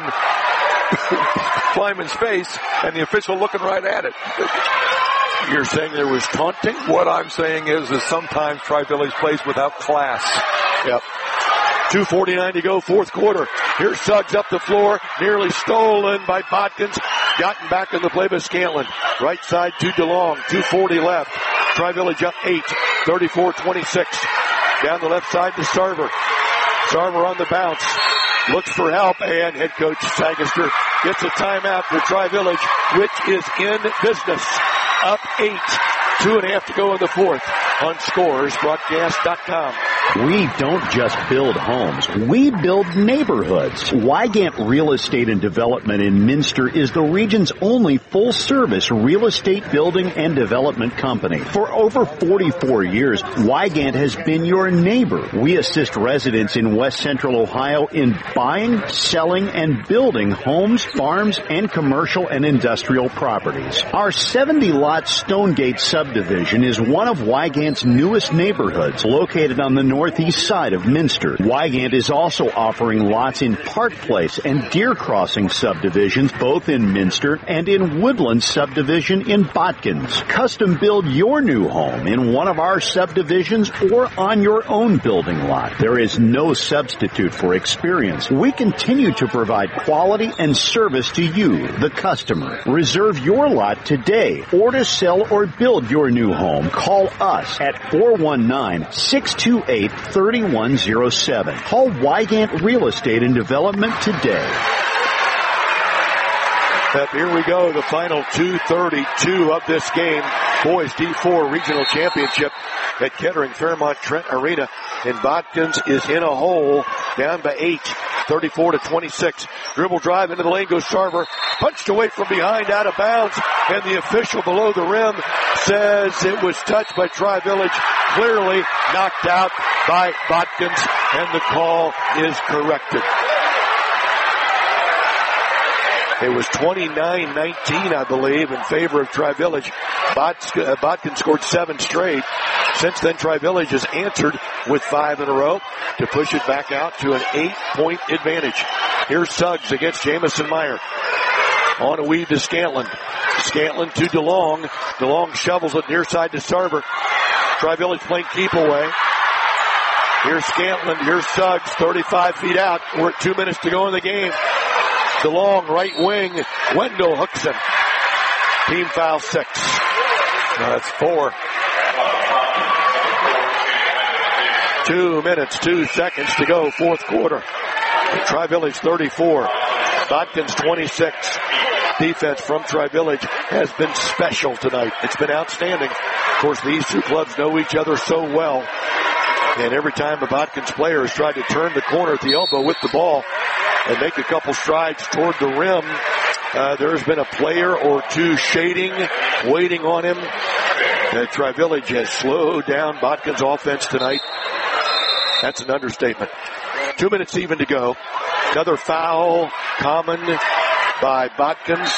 Plyman's face, and the official looking right at it. You're saying there was taunting? What I'm saying is that sometimes Tri-Village plays without class. Yep. two forty-nine to go, fourth quarter. Here's Suggs up the floor, nearly stolen by Botkins. Gotten back in the play by Scantlin. Right side to DeLong, two forty left. Tri-Village up eight, thirty-four twenty-six. Down the left side to Sarver. Sarver on the bounce. Looks for help, and head coach Sagister gets a timeout for Tri-Village, which is in business. Up eight. Two and a half to go in the fourth on Scores Broadcast dot com. We don't just build homes. We build neighborhoods. Wygant Real Estate and Development in Minster is the region's only full-service real estate building and development company. For over forty-four years, Wygant has been your neighbor. We assist residents in West Central Ohio in buying, selling, and building homes, farms, and commercial and industrial properties. Our seventy-lot Stonegate subdivision is one of Wygant's newest neighborhoods, located on the northeast side of Minster. Wygant is also offering lots in Park Place and Deer Crossing subdivisions, both in Minster, and in Woodland subdivision in Botkins. Custom build your new home in one of our subdivisions or on your own building lot. There is no substitute for experience. We continue to provide quality and service to you, the customer. Reserve your lot today, or to sell or build your new home, call us at four one nine, six two eight, three one zero seven. Call Wygant Real Estate and Development today. Up here we go, the final two thirty-two of this game. Boys D four Regional Championship at Kettering Fairmont Trent Arena. And Botkins is in a hole, down by eight, thirty-four to twenty-six. Dribble drive into the lane goes Sarver. Punched away from behind, out of bounds. And the official below the rim says it was touched by Tri-Village. Clearly knocked out by Botkins. And the call is corrected. It was twenty-nine nineteen, I believe, in favor of Tri-Village. Botkins scored seven straight. Since then, Tri-Village has answered with five in a row to push it back out to an eight-point advantage. Here's Suggs against Jamison Meyer. On a weave to Scantlin. Scantlin to DeLong. DeLong shovels it near side to Sarver. Tri-Village playing keep away. Here's Scantlin. Here's Suggs, thirty-five feet out. We're at two minutes to go in the game. DeLong, right wing. Wendell hooks him. Team foul six. No, that's four. Two minutes, two seconds to go, fourth quarter. Tri-Village thirty-four. Botkins twenty-six. Defense from Tri-Village has been special tonight. It's been outstanding. Of course, these two clubs know each other so well. And every time a Botkins player has tried to turn the corner at the elbow with the ball and make a couple strides toward the rim, uh, there's been a player or two shading, waiting on him. Uh, Tri-Village has slowed down Botkins' offense tonight. That's an understatement. Two minutes even to go. Another foul common by Botkins.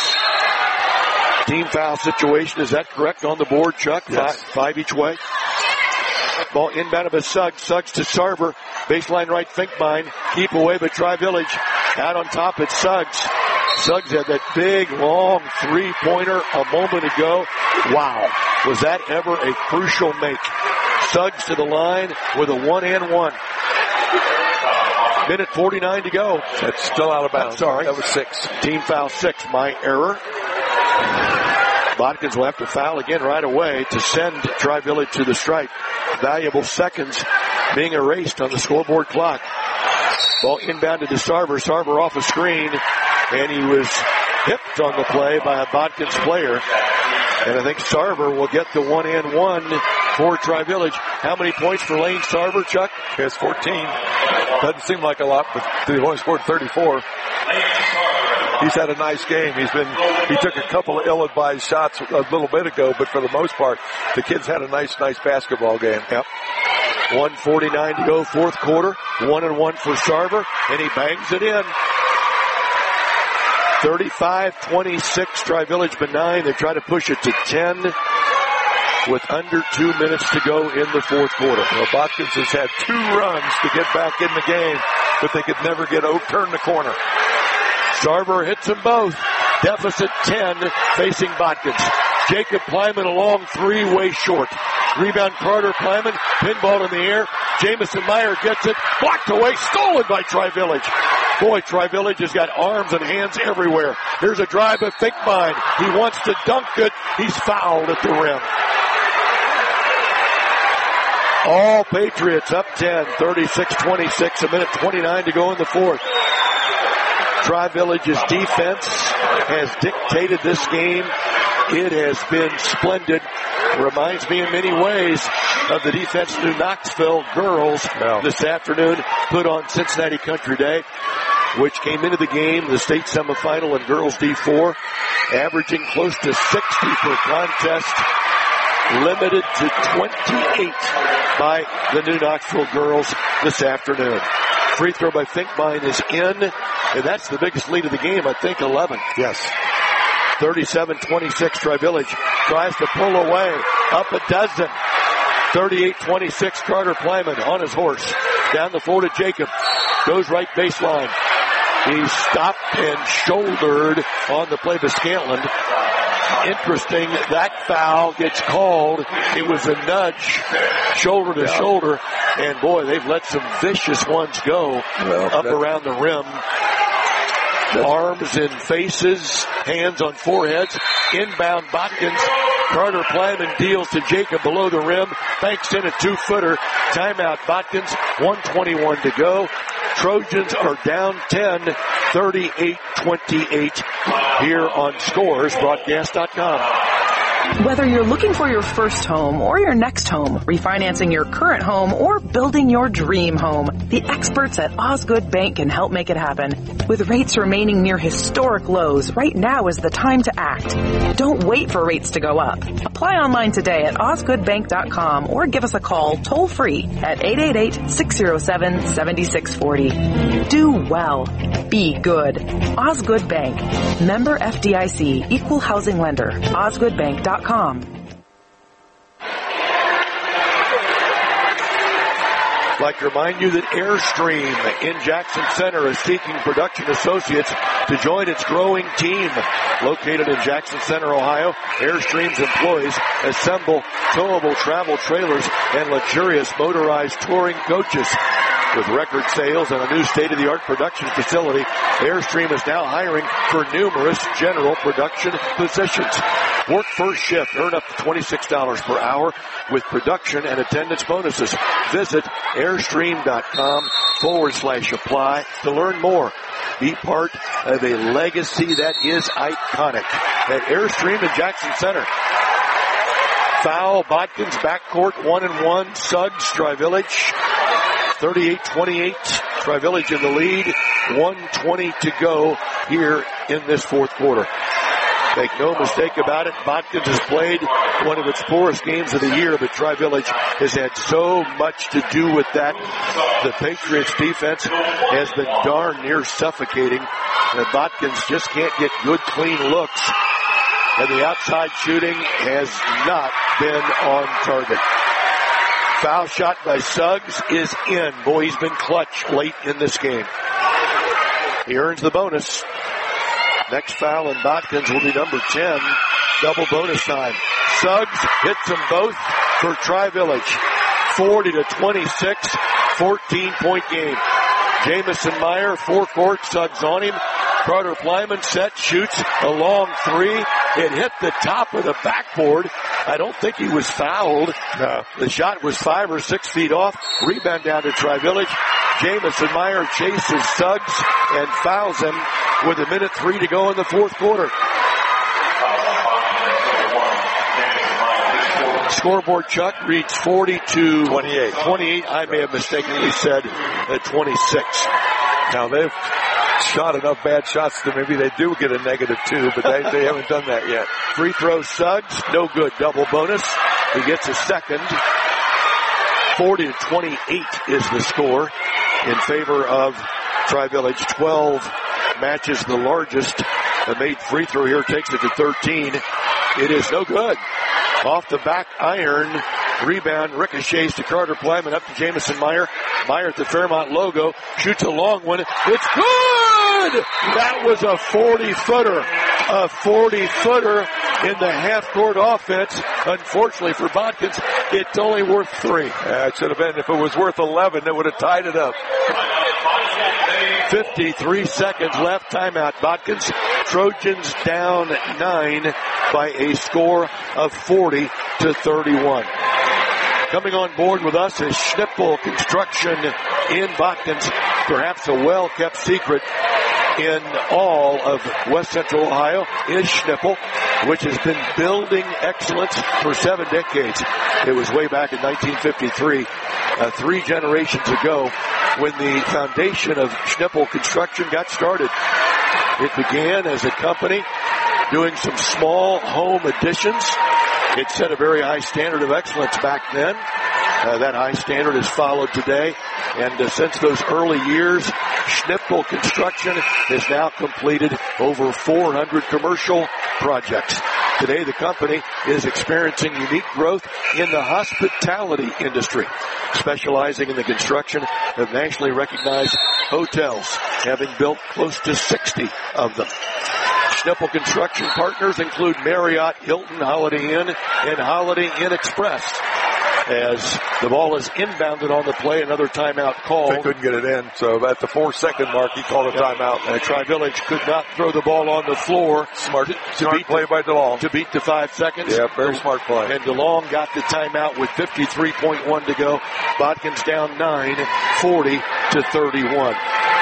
Team foul situation. Is that correct on the board, Chuck? Yes. Five, five each way. Ball inbound of Suggs. Suggs to Sarver. Baseline right, Finkbein. Keep away, but Tri-Village. Out on top, it's Suggs. Suggs had that big, long three-pointer a moment ago. Wow. Was that ever a crucial make? Suggs to the line with a one-and-one. Minute forty-nine to go. That's still out of bounds. I'm sorry. That was six. Team foul six. My error. Botkins will have to foul again right away to send Tri-Village to the stripe. Valuable seconds being erased on the scoreboard clock. Ball inbounded to Sarver. Sarver off a screen, and he was hipped on the play by a Botkins player. And I think Sarver will get the one and one for Tri-Village. How many points for Lane Sarver, Chuck? He has fourteen. Doesn't seem like a lot, but he only scored thirty-four. He's had a nice game. He's been, he took a couple of ill-advised shots a little bit ago, but for the most part, the kid's had a nice, nice basketball game. Yep. one forty-nine to go, fourth quarter. One and one for Sarver, and he bangs it in. thirty-five twenty-six, Tri-Village benign. They try to push it to ten with under two minutes to go in the fourth quarter. Well, Botkins has had two runs to get back in the game, but they could never get out, turn the corner. Sarver hits them both. Deficit ten facing Botkins. Jacob Plyman a long three way short. Rebound Carter Plyman. Pinball in the air. Jamison Meyer gets it. Blocked away. Stolen by Tri-Village. Boy, Tri-Village has got arms and hands everywhere. Here's a drive of Finkbein. He wants to dunk it. He's fouled at the rim. All Patriots up ten. thirty-six twenty-six. A minute twenty-nine to go in the fourth. Tri-Village's defense has dictated this game. It has been splendid. Reminds me in many ways of the defense New Knoxville girls no. this afternoon put on Cincinnati Country Day, which came into the game, the state semifinal in girls D four, averaging close to sixty per contest, limited to twenty-eight by the New Knoxville girls this afternoon. Free throw by Finkbein is in, and that's the biggest lead of the game, I think eleven. Yes. thirty-seven twenty-six, Tri-Village tries to pull away, up a dozen. thirty-eight twenty-six, Carter Plyman on his horse. Down the floor to Jacob. Goes right baseline. He's stopped and shouldered on the play by Scantlin. Interesting, that foul gets called. It was a nudge, shoulder to yeah. shoulder. And boy, they've let some vicious ones go well, up around the rim. Arms and faces, hands on foreheads. Inbound Botkins. Carter Plyman deals to Jacob below the rim. Banks in a two-footer. Timeout Botkins. one twenty-one to go. Trojans are down ten, thirty-eight twenty-eight here on Scores Broadcast dot com. Whether you're looking for your first home or your next home, refinancing your current home or building your dream home, the experts at Osgood Bank can help make it happen. With rates remaining near historic lows, right now is the time to act. Don't wait for rates to go up. Apply online today at osgood bank dot com or give us a call toll free at eight eight eight, six oh seven, seven six four oh. Do well. Be good. Osgood Bank. Member F D I C. Equal housing lender. osgood bank dot com. I'd like to remind you that Airstream in Jackson Center is seeking production associates to join its growing team. Located in Jackson Center, Ohio, Airstream's employees assemble towable travel trailers and luxurious motorized touring coaches. With record sales and a new state-of-the-art production facility, Airstream is now hiring for numerous general production positions. Work first shift, earn up to twenty-six dollars per hour with production and attendance bonuses. Visit Airstream.com forward slash apply to learn more. Be part of a legacy that is iconic at Airstream in Jackson Center. Foul, Botkins backcourt, one and one. Suggs, Tri-Village. thirty-eight twenty-eight, Tri-Village in the lead. one twenty to go here in this fourth quarter. Make no mistake about it, Botkins has played one of its poorest games of the year, but Tri-Village has had so much to do with that. The Patriots defense has been darn near suffocating, and Botkins just can't get good, clean looks. And the outside shooting has not been on target. Foul shot by Suggs is in. Boy, he's been clutch late in this game. He earns the bonus. Next foul in Botkins will be number ten. Double bonus time. Suggs hits them both for Tri-Village. forty to twenty-six, fourteen-point game. Jamison Meyer, forecourt, Suggs on him. Carter Plyman set, shoots a long three. It hit the top of the backboard. I don't think he was fouled. No. The shot was five or six feet off. Rebound down to Tri-Village. Jamison Meyer chases Suggs and fouls him with a minute three to go in the fourth quarter. Scoreboard, Chuck, reads forty to twenty-eight. twenty-eight, I may have mistakenly said at twenty-six. Now they've shot enough bad shots that maybe they do get a negative two, but they, they haven't done that yet. Free throw Suggs, no good. Double bonus. He gets a second. forty to twenty-eight is the score in favor of Tri-Village. twelve matches the largest. The made free throw here takes it to thirteen. It is no good. Off the back iron, rebound ricochets to Carter Plyman, up to Jamison Meyer. Meyer at the Fairmont logo, shoots a long one. It's good! That was a forty-footer. A forty-footer in the half-court offense. Unfortunately for Botkins, it's only worth three. Yeah, it should have been. If it was worth eleven, it would have tied it up. fifty-three seconds left. Timeout. Botkins. Trojans down nine by a score of forty to thirty-one. Coming on board with us is Schnippel Construction in Botkins. Perhaps a well-kept secret in all of West Central Ohio is Schnippel, which has been building excellence for seven decades. It was way back in nineteen fifty-three, uh, three generations ago, when the foundation of Schnippel Construction got started. It began as a company doing some small home additions. It set a very high standard of excellence back then. Uh, that high standard is followed today. And uh, since those early years, Schnippel Construction has now completed over four hundred commercial projects. Today, the company is experiencing unique growth in the hospitality industry, specializing in the construction of nationally recognized hotels, having built close to sixty of them. Schnippel Construction partners include Marriott, Hilton, Holiday Inn, and Holiday Inn Express. As the ball is inbounded on the play, another timeout call. They couldn't get it in, so at the four-second mark, he called a timeout. And Tri-Village could not throw the ball on the floor. Smart, to, smart beat play the, by DeLong. To beat the five seconds. Yeah, very smart play. And DeLong got the timeout with fifty-three point one to go. Botkins down nine, forty to thirty-one.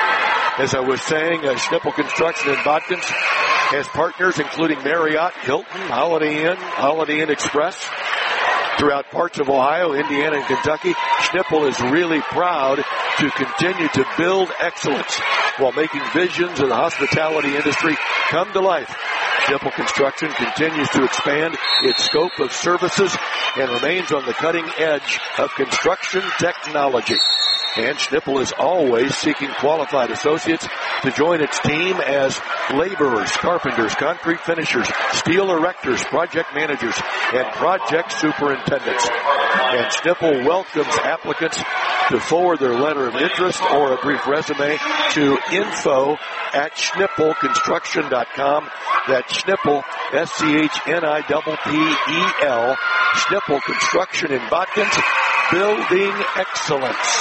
As I was saying, uh, Schnippel Construction in Botkins has partners including Marriott, Hilton, Holiday Inn, Holiday Inn Express. Throughout parts of Ohio, Indiana, and Kentucky, Schnippel is really proud to continue to build excellence while making visions of the hospitality industry come to life. Schnippel Construction continues to expand its scope of services and remains on the cutting edge of construction technology. And Schnippel is always seeking qualified associates to join its team as laborers, carpenters, concrete finishers, steel erectors, project managers, and project superintendents. And Schnippel welcomes applicants to forward their letter of interest or a brief resume to info at schnippel construction dot com. That's Schnippel, S C H N I P P E L, Schnippel Construction in Botkins, building excellence.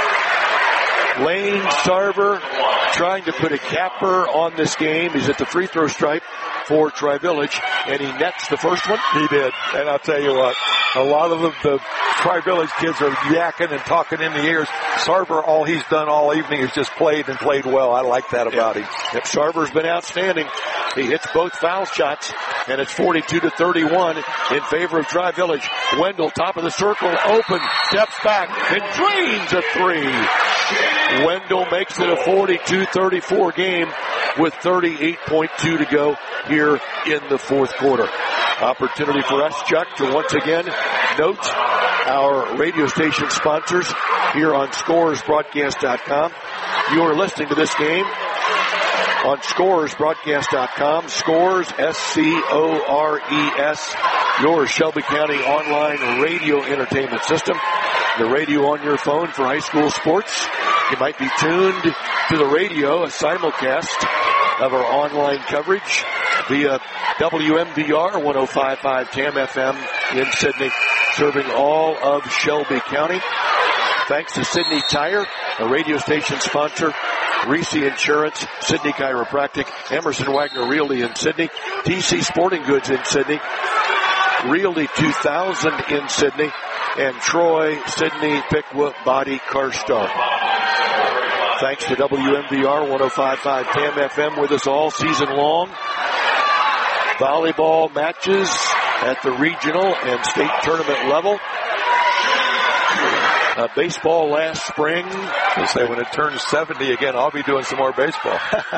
Lane Sarver trying to put a capper on this game. He's at the free throw stripe for Tri-Village, and he nets the first one. He did. And I'll tell you what, a lot of the, the Tri-Village kids are yakking and talking in the ears. Sarver, all he's done all evening is just played and played well. I like that about yeah. him. Yep, Sarver's been outstanding. He hits both foul shots, and it's forty-two to thirty-one in favor of Tri-Village. Wendell, top of the circle, open, steps back, and drains a three. Wendell makes it a forty-two thirty-four game with thirty-eight point two to go here in the fourth quarter. Opportunity for us, Chuck, to once again note our radio station sponsors here on Scores Broadcast dot com. You are listening to this game on Scores Broadcast dot com. Scores, S C O R E S, your Shelby County online radio entertainment system. The radio on your phone for high school sports. You might be tuned to the radio, a simulcast of our online coverage via W M V R one oh five point five T A M F M in Sidney, serving all of Shelby County. Thanks to Sidney Tire, a radio station sponsor, Reese Insurance, Sidney Chiropractic, Emerson Wagner Realty in Sidney, T C Sporting Goods in Sidney, Realty two thousand in Sidney, and Troy Sidney Piqua Body Car Start. Thanks to W M V R one oh five point five T A M F M with us all season long. Volleyball matches at the regional and state tournament level. Uh, baseball last spring. They say when it turns seventy again, I'll be doing some more baseball.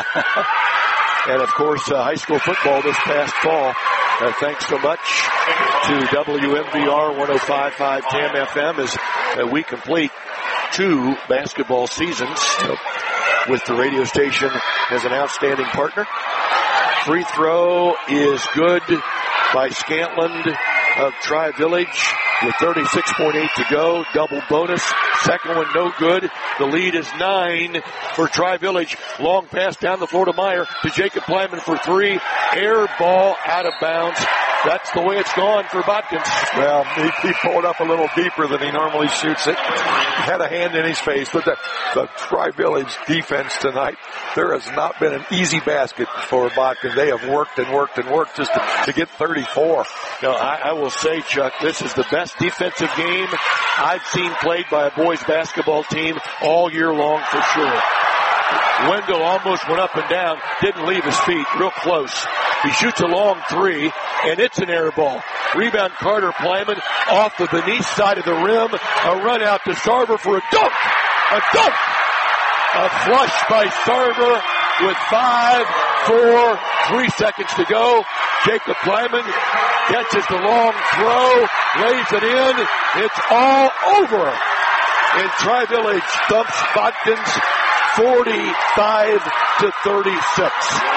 And of course, uh, high school football this past fall. Uh, thanks so much to W M V R one oh five point five T A M F M as uh, we complete two basketball seasons with the radio station as an outstanding partner. Free throw is good by Scantland of Tri-Village with thirty-six point eight to go. Double bonus. Second one no good. The lead is nine for Tri-Village. Long pass down the floor to Meyer to Jacob Plyman for three. Air ball out of bounds. That's the way it's gone for Botkins. Well, he, he pulled up a little deeper than he normally shoots it. He had a hand in his face, but the, the Tri-Village defense tonight, there has not been an easy basket for Botkins. They have worked and worked and worked just to, to get thirty-four. Now, I, I will say, Chuck, this is the best defensive game I've seen played by a boys basketball team all year long for sure. Wendell almost went up and down, didn't leave his feet, real close. He shoots a long three, and it's an air ball. Rebound Carter Plyman off the beneath side of the rim. A run out to Sarver for a dunk. A dunk. A flush by Sarver with five, four, three seconds to go. Jacob Plyman catches the long throw, lays it in. It's all over. And Tri-Village thumps Botkins forty-five to thirty-six.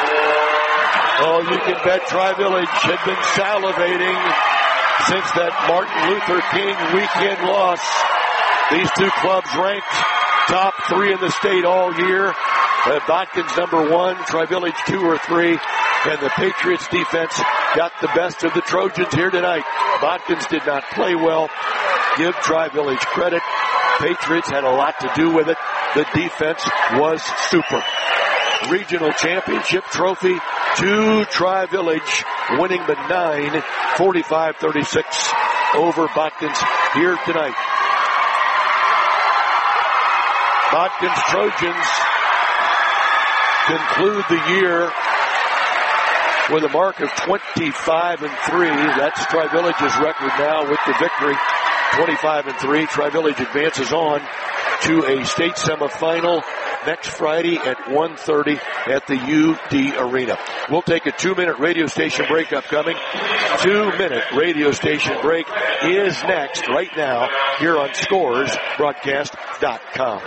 Oh, you can bet Tri-Village had been salivating since that Martin Luther King weekend loss. These two clubs ranked top three in the state all year. Uh, Botkins number one, Tri-Village two or three, and the Patriots defense got the best of the Trojans here tonight. Botkins did not play well. Give Tri-Village credit. Patriots had a lot to do with it. The defense was super. Regional championship trophy to Tri-Village, winning the nine, forty-five thirty-six over Botkins here tonight. Botkins Trojans conclude the year with a mark of twenty-five and three. That's Tri-Village's record now with the victory. twenty-five and three. Tri-Village advances on to a state semifinal next Friday at one thirty at the U D Arena. We'll take a two-minute radio station break upcoming. Two-minute radio station break is next right now here on Scores Broadcast dot com.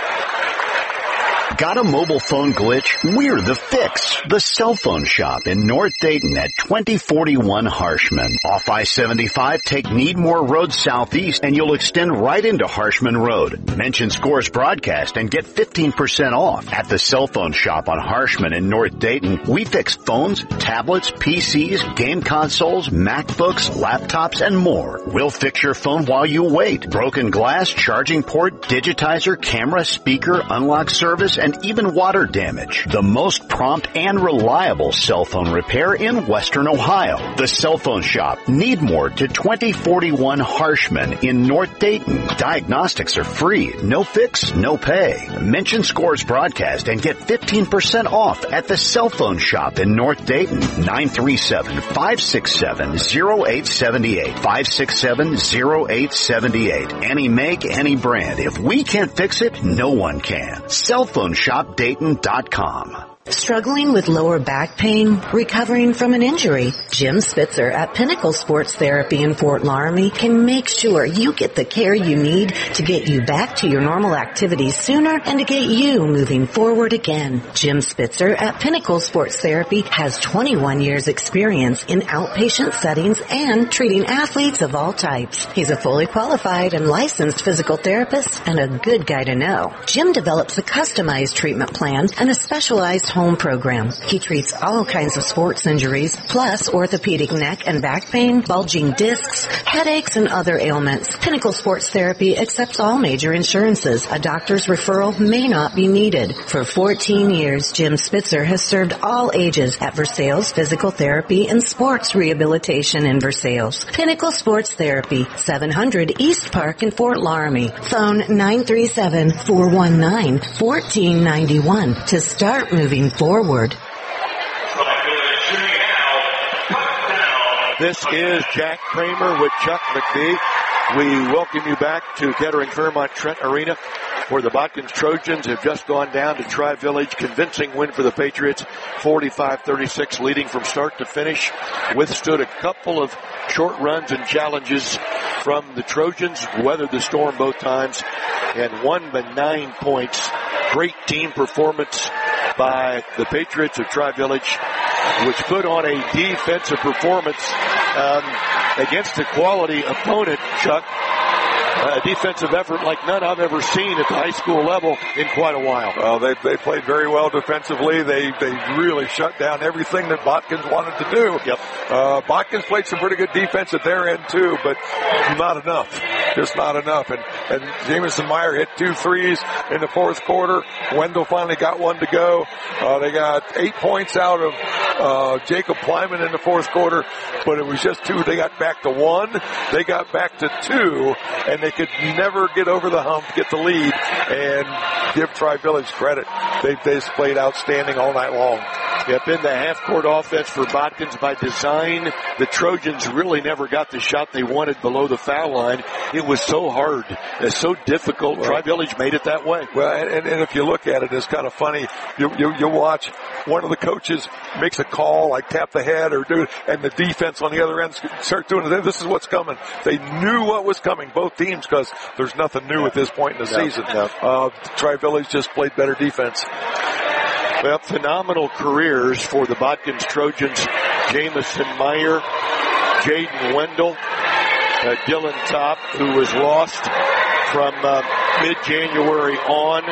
Got a mobile phone glitch? We're the fix. The Cell Phone Shop in North Dayton at twenty forty-one Harshman. Off I seventy-five, take Needmore Road southeast and you'll extend right into Harshman Road. Mention Scores Broadcast and get fifteen percent off. At the Cell Phone Shop on Harshman in North Dayton, we fix phones, tablets, P Cs, game consoles, MacBooks, laptops, and more. We'll fix your phone while you wait. Broken glass, charging port, digitizer, camera, speaker, unlock service, and even water damage. The most prompt and reliable cell phone repair in Western Ohio. The Cell Phone Shop. Need more to twenty forty-one Harshman in North Dayton. Diagnostics are free. No fix, no pay. Mention Scores Broadcast and get fifteen percent off at the Cell Phone Shop in North Dayton. nine three seven, five six seven, zero eight seven eight. five six seven, zero eight seven eight. Any make, any brand. If we can't fix it, no one can. Cell Phone Shop Dayton dot com. Struggling with lower back pain? Recovering from an injury? Jim Spitzer at Pinnacle Sports Therapy in Fort Laramie can make sure you get the care you need to get you back to your normal activities sooner and to get you moving forward again. Jim Spitzer at Pinnacle Sports Therapy has twenty-one years experience in outpatient settings and treating athletes of all types. He's a fully qualified and licensed physical therapist and a good guy to know. Jim develops a customized treatment plan and a specialized home program. He treats all kinds of sports injuries, plus orthopedic neck and back pain, bulging discs, headaches, and other ailments. Pinnacle Sports Therapy accepts all major insurances. A doctor's referral may not be needed. For fourteen years, Jim Spitzer has served all ages at Versailles Physical Therapy and Sports Rehabilitation in Versailles. Pinnacle Sports Therapy, seven hundred East Park in Fort Laramie. Phone nine three seven, four one nine, one four nine one to start moving forward. This is Jack Kramer with Chuck McBee. We welcome you back to Kettering Fairmont Trent Arena, where the Botkins Trojans have just gone down to Tri-Village. Convincing win for the Patriots, forty-five thirty-six, leading from start to finish. Withstood a couple of short runs and challenges from the Trojans, weathered the storm both times, and won by nine points. Great team performance by the Patriots of Tri-Village, which put on a defensive performance um, against a quality opponent, Chuck. A defensive effort like none I've ever seen at the high school level in quite a while. Well, they they played very well defensively. They they really shut down everything that Botkins wanted to do. Yep. Uh, Botkins played some pretty good defense at their end too, but not enough. Just not enough. And and Jamison Meyer hit two threes in the fourth quarter. Wendell finally got one to go. Uh, they got eight points out of uh, Jacob Plyman in the fourth quarter, but it was just two. They got back to one. They got back to two, and they could never get over the hump, get the lead, and give Tri-Village credit. They, they just played outstanding all night long. Yep, in the half-court offense for Botkins by design. The Trojans really never got the shot they wanted below the foul line. It was so hard. It's so difficult. Well, Tri-Village made it that way. Well, and, and if you look at it, it's kind of funny. You, you, you watch one of the coaches makes a call, like tap the head or do, and the defense on the other end start doing it. This is what's coming. They knew what was coming, both teams, because there's nothing new yeah. at this point in the yeah. season. Yeah. Uh, Tri-Village just played better defense. Well, phenomenal careers for the Botkins Trojans. Jamison Meyer, Jaden Wendell, uh, Dylan Top, who was lost from uh, mid-January on.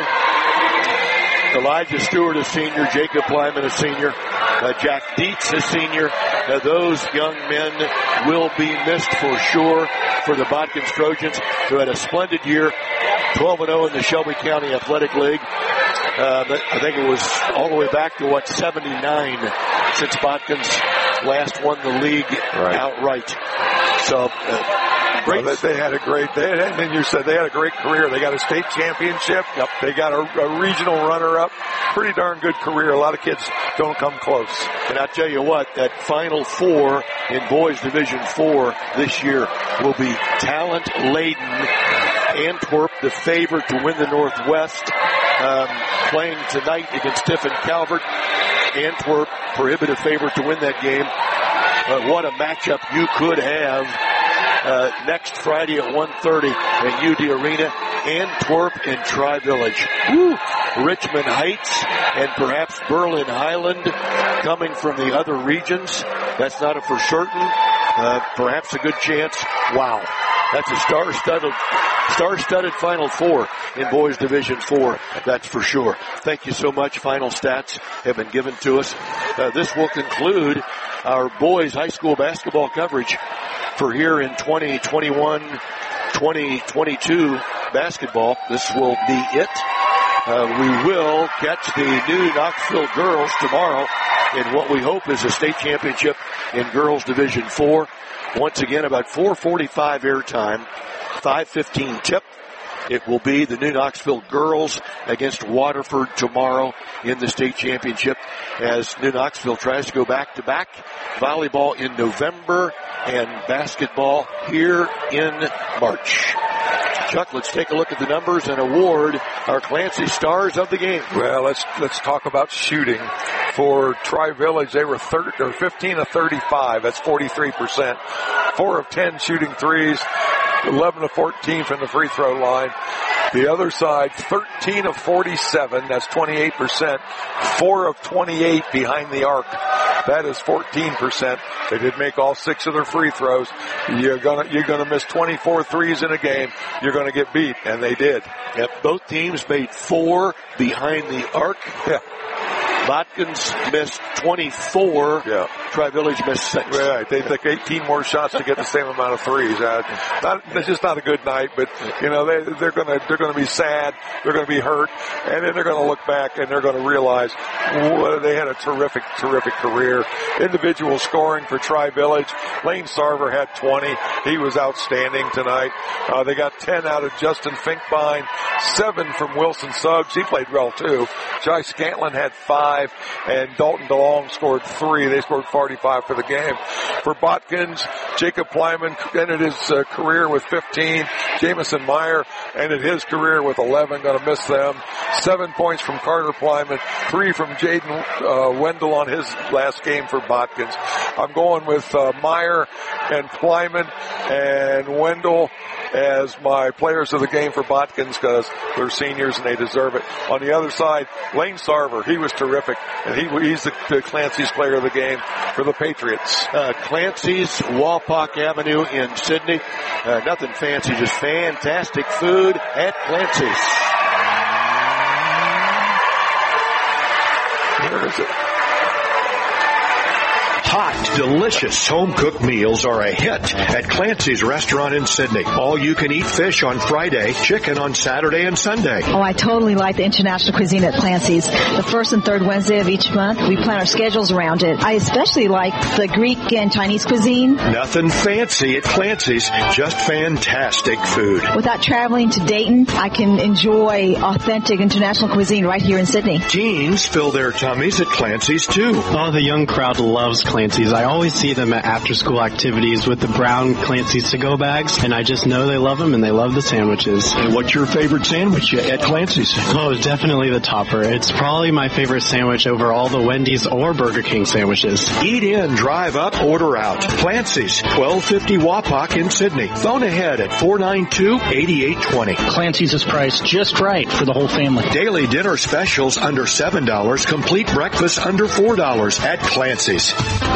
Elijah Stewart, a senior. Jacob Lyman, a senior. Uh, Jack Dietz, a senior. Uh, those young men will be missed for sure for the Botkins Trojans, who had a splendid year, twelve and oh in the Shelby County Athletic League. Uh, I think it was all the way back to, what, seventy-nine since Botkins last won the league right. outright. So, uh, great. Well, they had a great, they had, and then you said they had a great career. They got a state championship. Yep. They got a, a regional runner-up. Pretty darn good career. A lot of kids don't come close. And I'll tell you what, that Final Four in Boys Division four this year will be talent-laden. Antwerp, the favorite to win the Northwest, um, playing tonight against Tiffin Calvert. Antwerp, prohibitive favorite to win that game. But what a matchup you could have uh, next Friday at one thirty in U D Arena. Antwerp and Tri-Village. Woo! Richmond Heights and perhaps Berlin Highland coming from the other regions. That's not a for certain. Uh, perhaps a good chance. Wow. That's a star-studded, star-studded Final Four in Boys Division four. That's for sure. Thank you so much. Final stats have been given to us. Uh, this will conclude our boys high school basketball coverage for here in twenty twenty-one twenty twenty-two basketball. This will be it. Uh, we will catch the new Knoxville girls tomorrow in what we hope is a state championship in girls Division four. Once again, about four forty-five airtime, five fifteen tip. It will be the New Knoxville girls against Waterford tomorrow in the state championship as New Knoxville tries to go back-to-back. Volleyball in November and basketball here in March. Chuck, let's take a look at the numbers and award our Clancy Stars of the game. Well, let's let's talk about shooting. For Tri-Village, they were thirty, or fifteen of thirty-five. That's forty-three percent. four of ten shooting threes. eleven of fourteen from the free throw line. The other side, thirteen of forty-seven. That's twenty-eight percent. four of twenty-eight behind the arc. That is fourteen percent. They did make all six of their free throws. You're gonna, you're gonna miss twenty-four threes in a game. You're gonna get beat. And they did. Yep, both teams made four behind the arc. Yeah. Botkins missed twenty-four. Yeah. Tri-Village missed six. Right. They took eighteen more shots to get the same amount of threes. Uh, not, it's just not a good night, but, you know, they, they're gonna, they're gonna be sad. They're gonna be hurt. And then they're gonna look back and they're gonna realize, well, they had a terrific, terrific career. Individual scoring for Tri-Village. Lane Sarver had twenty. He was outstanding tonight. Uh, they got ten out of Justin Finkbein. Seven from Wilson Suggs. He played well too. Jai Scantlin had five. And Dalton DeLong scored three. They scored forty-five for the game. For Botkins, Jacob Plyman ended his uh, career with fifteen. Jamison Meyer ended his career with eleven. Going to miss them. Seven points from Carter Plyman. Three from Jaden uh, Wendell on his last game for Botkins. I'm going with uh, Meyer and Plyman and Wendell as my players of the game for Botkins because they're seniors and they deserve it. On the other side, Lane Sarver, he was terrific, and he he's the, the Clancy's player of the game for the Patriots. Uh, Clancy's, Walpock Avenue in Sydney. Uh, nothing fancy, just fantastic food at Clancy's. Where is it? Hot, delicious home-cooked meals are a hit at Clancy's Restaurant in Sydney. All-you-can-eat fish on Friday, chicken on Saturday and Sunday. Oh, I totally like the international cuisine at Clancy's. The first and third Wednesday of each month, we plan our schedules around it. I especially like the Greek and Chinese cuisine. Nothing fancy at Clancy's, just fantastic food. Without traveling to Dayton, I can enjoy authentic international cuisine right here in Sydney. Teens fill their tummies at Clancy's, too. Oh, the young crowd loves Clancy's. I always see them at after-school activities with the brown Clancy's to-go bags, and I just know they love them and they love the sandwiches. And what's your favorite sandwich at Clancy's? Oh, definitely the topper. It's probably my favorite sandwich over all the Wendy's or Burger King sandwiches. Eat in, drive up, order out. Clancy's, twelve fifty Wapak in Sydney. Phone ahead at four nine two, eight eight two zero. Clancy's is priced just right for the whole family. Daily dinner specials under seven dollars. Complete breakfast under four dollars at Clancy's.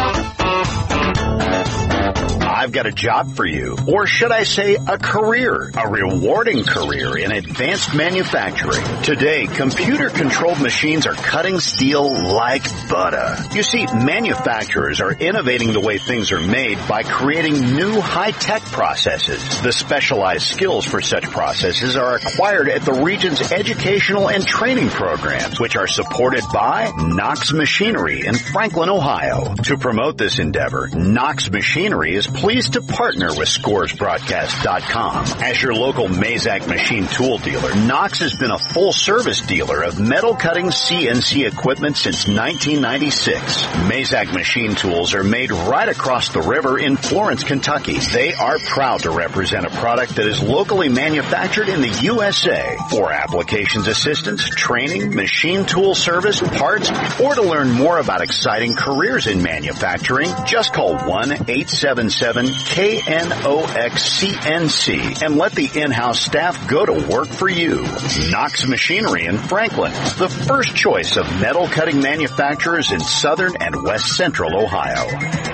I've got a job for you, or should I say a career, a rewarding career in advanced manufacturing. Today, computer-controlled machines are cutting steel like butter. You see, manufacturers are innovating the way things are made by creating new high-tech processes. The specialized skills for such processes are acquired at the region's educational and training programs, which are supported by Knox Machinery in Franklin, Ohio. To promote this endeavor, Knox Machinery is pleased to partner with Scores Broadcast dot com. As your local Mazak machine tool dealer, Knox has been a full-service dealer of metal-cutting C N C equipment since nineteen ninety-six. Mazak machine tools are made right across the river in Florence, Kentucky. They are proud to represent a product that is locally manufactured in the U S A. For applications assistance, training, machine tool service, parts, or to learn more about exciting careers in manufacturing, just call one eight seven seven K N O X C N C and let the in-house staff go to work for you. Knox Machinery in Franklin, the first choice of metal cutting manufacturers in southern and west central Ohio.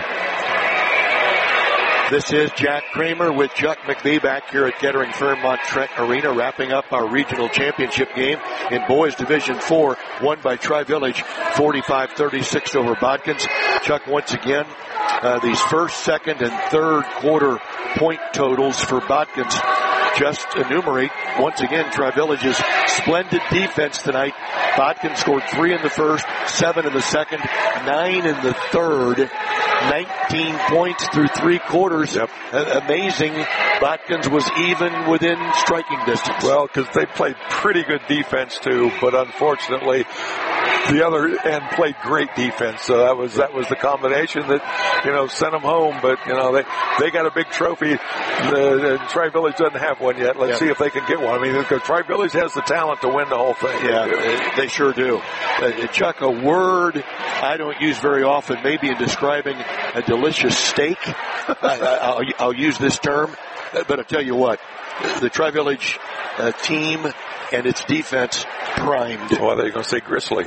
This is Jack Kramer with Chuck McBee back here at Kettering Fairmont Trent Arena, wrapping up our regional championship game in Boys Division four, won by Tri-Village forty-five thirty-six over Botkins. Chuck, once again, uh, these first, second, and third quarter point totals for Botkins just enumerate, once again, Tri-Village's splendid defense tonight. Botkins scored three in the first, seven in the second, nine in the third, nineteen points through three quarters. Yep. Uh, amazing. Botkins was even within striking distance. Well, because they played pretty good defense too, but unfortunately, the other end played great defense. So that was that was the combination that, you know, sent them home. But, you know, they they got a big trophy. The, the Tri-Village doesn't have one yet. Let's yeah. see if they can get one. I mean, because Tri-Village has the talent to win the whole thing. Yeah, they, they sure do. Uh, Chuck, a word I don't use very often, maybe in describing a delicious steak. I, I'll, I'll use this term, but I'll tell you what, the Tri-Village uh, team and its defense primed. Well, they're going to say gristly.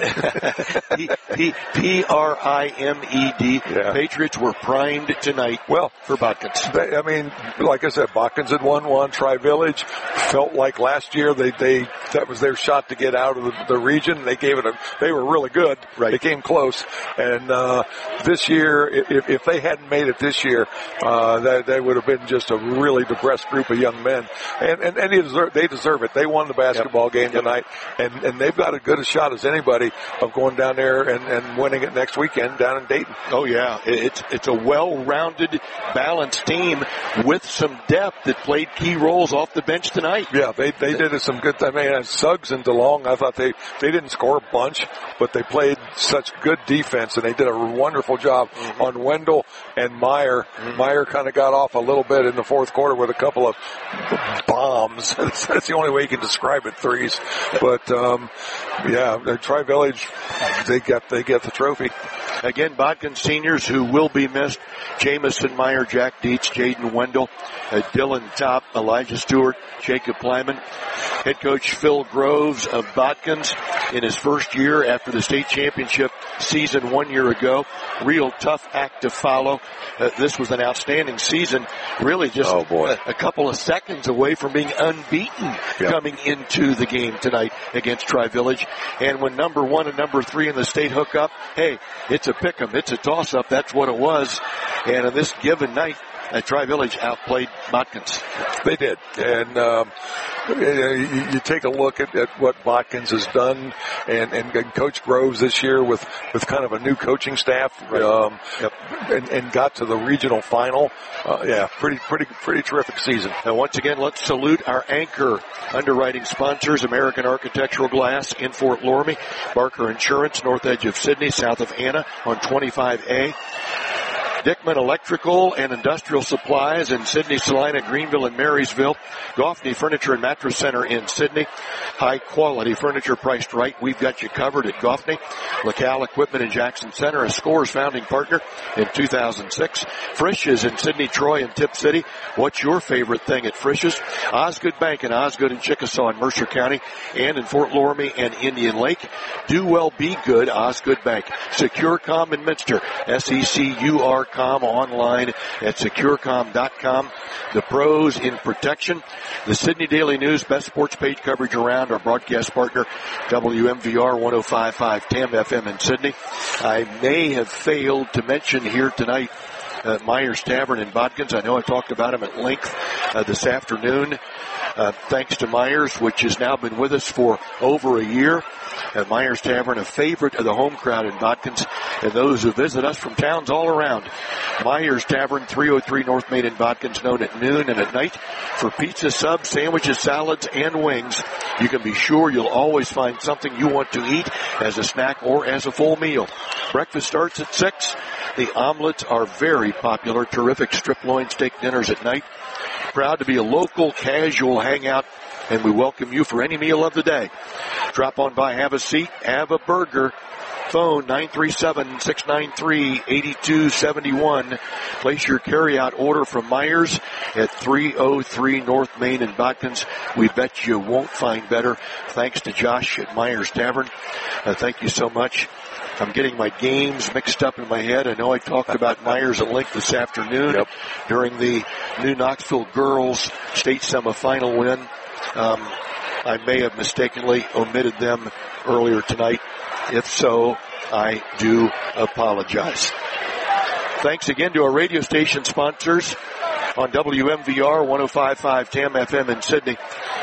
P R I M E D. Yeah. Patriots were primed tonight well, for Botkins. They, I mean, like I said, Botkins had won one. Tri-Village felt like last year they, they that was their shot to get out of the, the region. They gave it a, they were really good. Right. They came close. And, uh, this year, if, if they hadn't made it this year, uh, they, they would have been just a really depressed group of young men. And, and, and they deserve, they deserve it. They won the basketball Ball game tonight, and and they've got as good a shot as anybody of going down there and, and winning it next weekend down in Dayton. Oh yeah, it's it's a well-rounded, balanced team with some depth that played key roles off the bench tonight. Yeah, they they did some good. I mean, Suggs and DeLong, I thought they they didn't score a bunch, but they played such good defense, and they did a wonderful job mm-hmm. on Wendell and Meyer. Mm-hmm. Meyer kind of got off a little bit in the fourth quarter with a couple of bombs. That's the only way you can describe it. Threes, but um, yeah, the Tri-Village, they got they get the trophy. Again, Botkins seniors who will be missed: Jamison Meyer, Jack Dietz, Jaden Wendell, uh, Dylan Top, Elijah Stewart, Jacob Plyman. Head coach Phil Groves of Botkins in his first year after the state championship season one year ago. Real tough act to follow. Uh, this was an outstanding season. Really just oh, boy. A, a couple of seconds away from being unbeaten yep. coming into the game tonight against Tri-Village. And when number one and number three in the state hook up, hey, it's a pick-em. It's a toss-up. That's what it was. And on this given night, uh, Tri-Village outplayed Botkins. They did. And um, you, you take a look at, at what Botkins has done, and, and, and Coach Groves this year with, with kind of a new coaching staff, right. um, yep. and, and got to the regional final. Uh, yeah, pretty, pretty, pretty terrific season. And once again, let's salute our anchor underwriting sponsors: American Architectural Glass in Fort Loramie, Barker Insurance, north edge of Sydney, south of Anna on twenty-five A. Dickman Electrical and Industrial Supplies in Sydney, Salina, Greenville, and Marysville. Goffney Furniture and Mattress Center in Sydney. High quality furniture priced right. We've got you covered at Goffney. LaCal Equipment in Jackson Center, a Scores founding partner in two thousand six. Frisch's in Sydney, Troy, and Tip City. What's your favorite thing at Frisch's? Osgood Bank in Osgood and Chickasaw in Mercer County, and in Fort Loramie and Indian Lake. Do well, be good, Osgood Bank. SecureCom in Minster, S E C U R com, online at securecom dot com. The pros in protection. The Sydney Daily News, best sports page coverage around. Our broadcast partner, W M V R one oh five point five T A M F M in Sydney. I may have failed to mention here tonight uh, Myers Tavern in Botkins. I know I talked about him at length uh, this afternoon. Uh, thanks to Myers, which has now been with us for over a year. Uh, Myers Tavern, a favorite of the home crowd in Botkins and those who visit us from towns all around. Myers Tavern, three oh three North Main in Botkins, known at noon and at night for pizza, subs, sandwiches, salads, and wings. You can be sure you'll always find something you want to eat as a snack or as a full meal. Breakfast starts at six. The omelets are very popular. Terrific strip loin steak dinners at night. Proud to be a local casual hangout, and we welcome you for any meal of the day. Drop on by, have a seat, have a burger. Phone nine three seven, six nine three, eight two seven one. Place your carryout order from Myers at three oh three North Main in Botkins. We bet you won't find better. Thanks to Josh at Myers Tavern. Uh, thank you so much. I'm getting my games mixed up in my head. I know I talked about Myers at length this afternoon yep. during the New Knoxville girls state semifinal win. Um, I may have mistakenly omitted them earlier tonight. If so, I do apologize. Thanks again to our radio station sponsors on W M V R one oh five point five T A M F M in Sydney.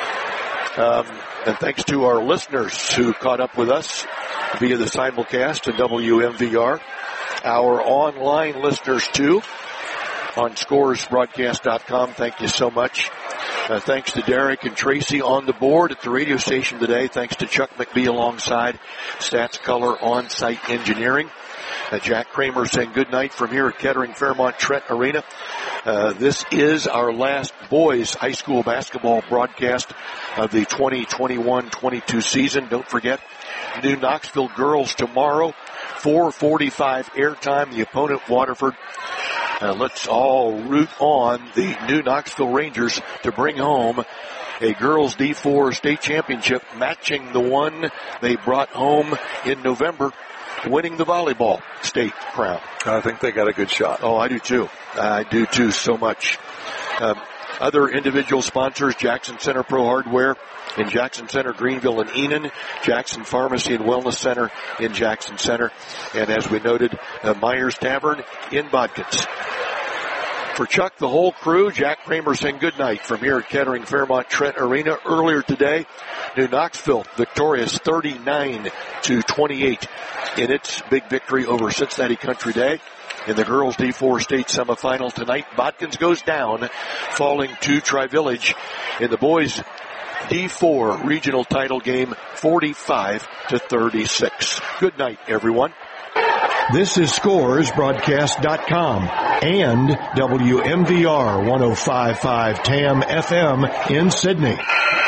Um, and thanks to our listeners who caught up with us via the simulcast at W M V R. Our online listeners too on scores broadcast dot com. Thank you so much. Uh, thanks to Derek and Tracy on the board at the radio station today. Thanks to Chuck McBee alongside Stats Color On-Site Engineering. Uh, Jack Kramer saying good night from here at Kettering Fairmont Trent Arena. Uh, this is our last boys high school basketball broadcast of the twenty twenty-one twenty-two season. Don't forget, New Knoxville girls tomorrow, four forty-five airtime. The opponent, Waterford. Uh, let's all root on the New Knoxville Rangers to bring home a girls D four state championship, matching the one they brought home in November, winning the volleyball state crown. I think they got a good shot. Oh, I do too. I do too so much. Um, other individual sponsors, Jackson Center Pro Hardware in Jackson Center, Greenville, and Enon. Jackson Pharmacy and Wellness Center in Jackson Center. And as we noted, uh, Myers Tavern in Bodkins. For Chuck, the whole crew, Jack Kramer saying good night from here at Kettering Fairmont Trent Arena. Earlier today, New Knoxville victorious thirty-nine to twenty-eight in its big victory over Cincinnati Country Day. In the girls D four state semifinal tonight, Bodkins goes down, falling to Tri-Village. In the boys D four regional title game, forty-five to thirty-six. Good night, everyone. This is Scores Broadcast dot com and W M V R one oh five point five T A M F M in Sydney.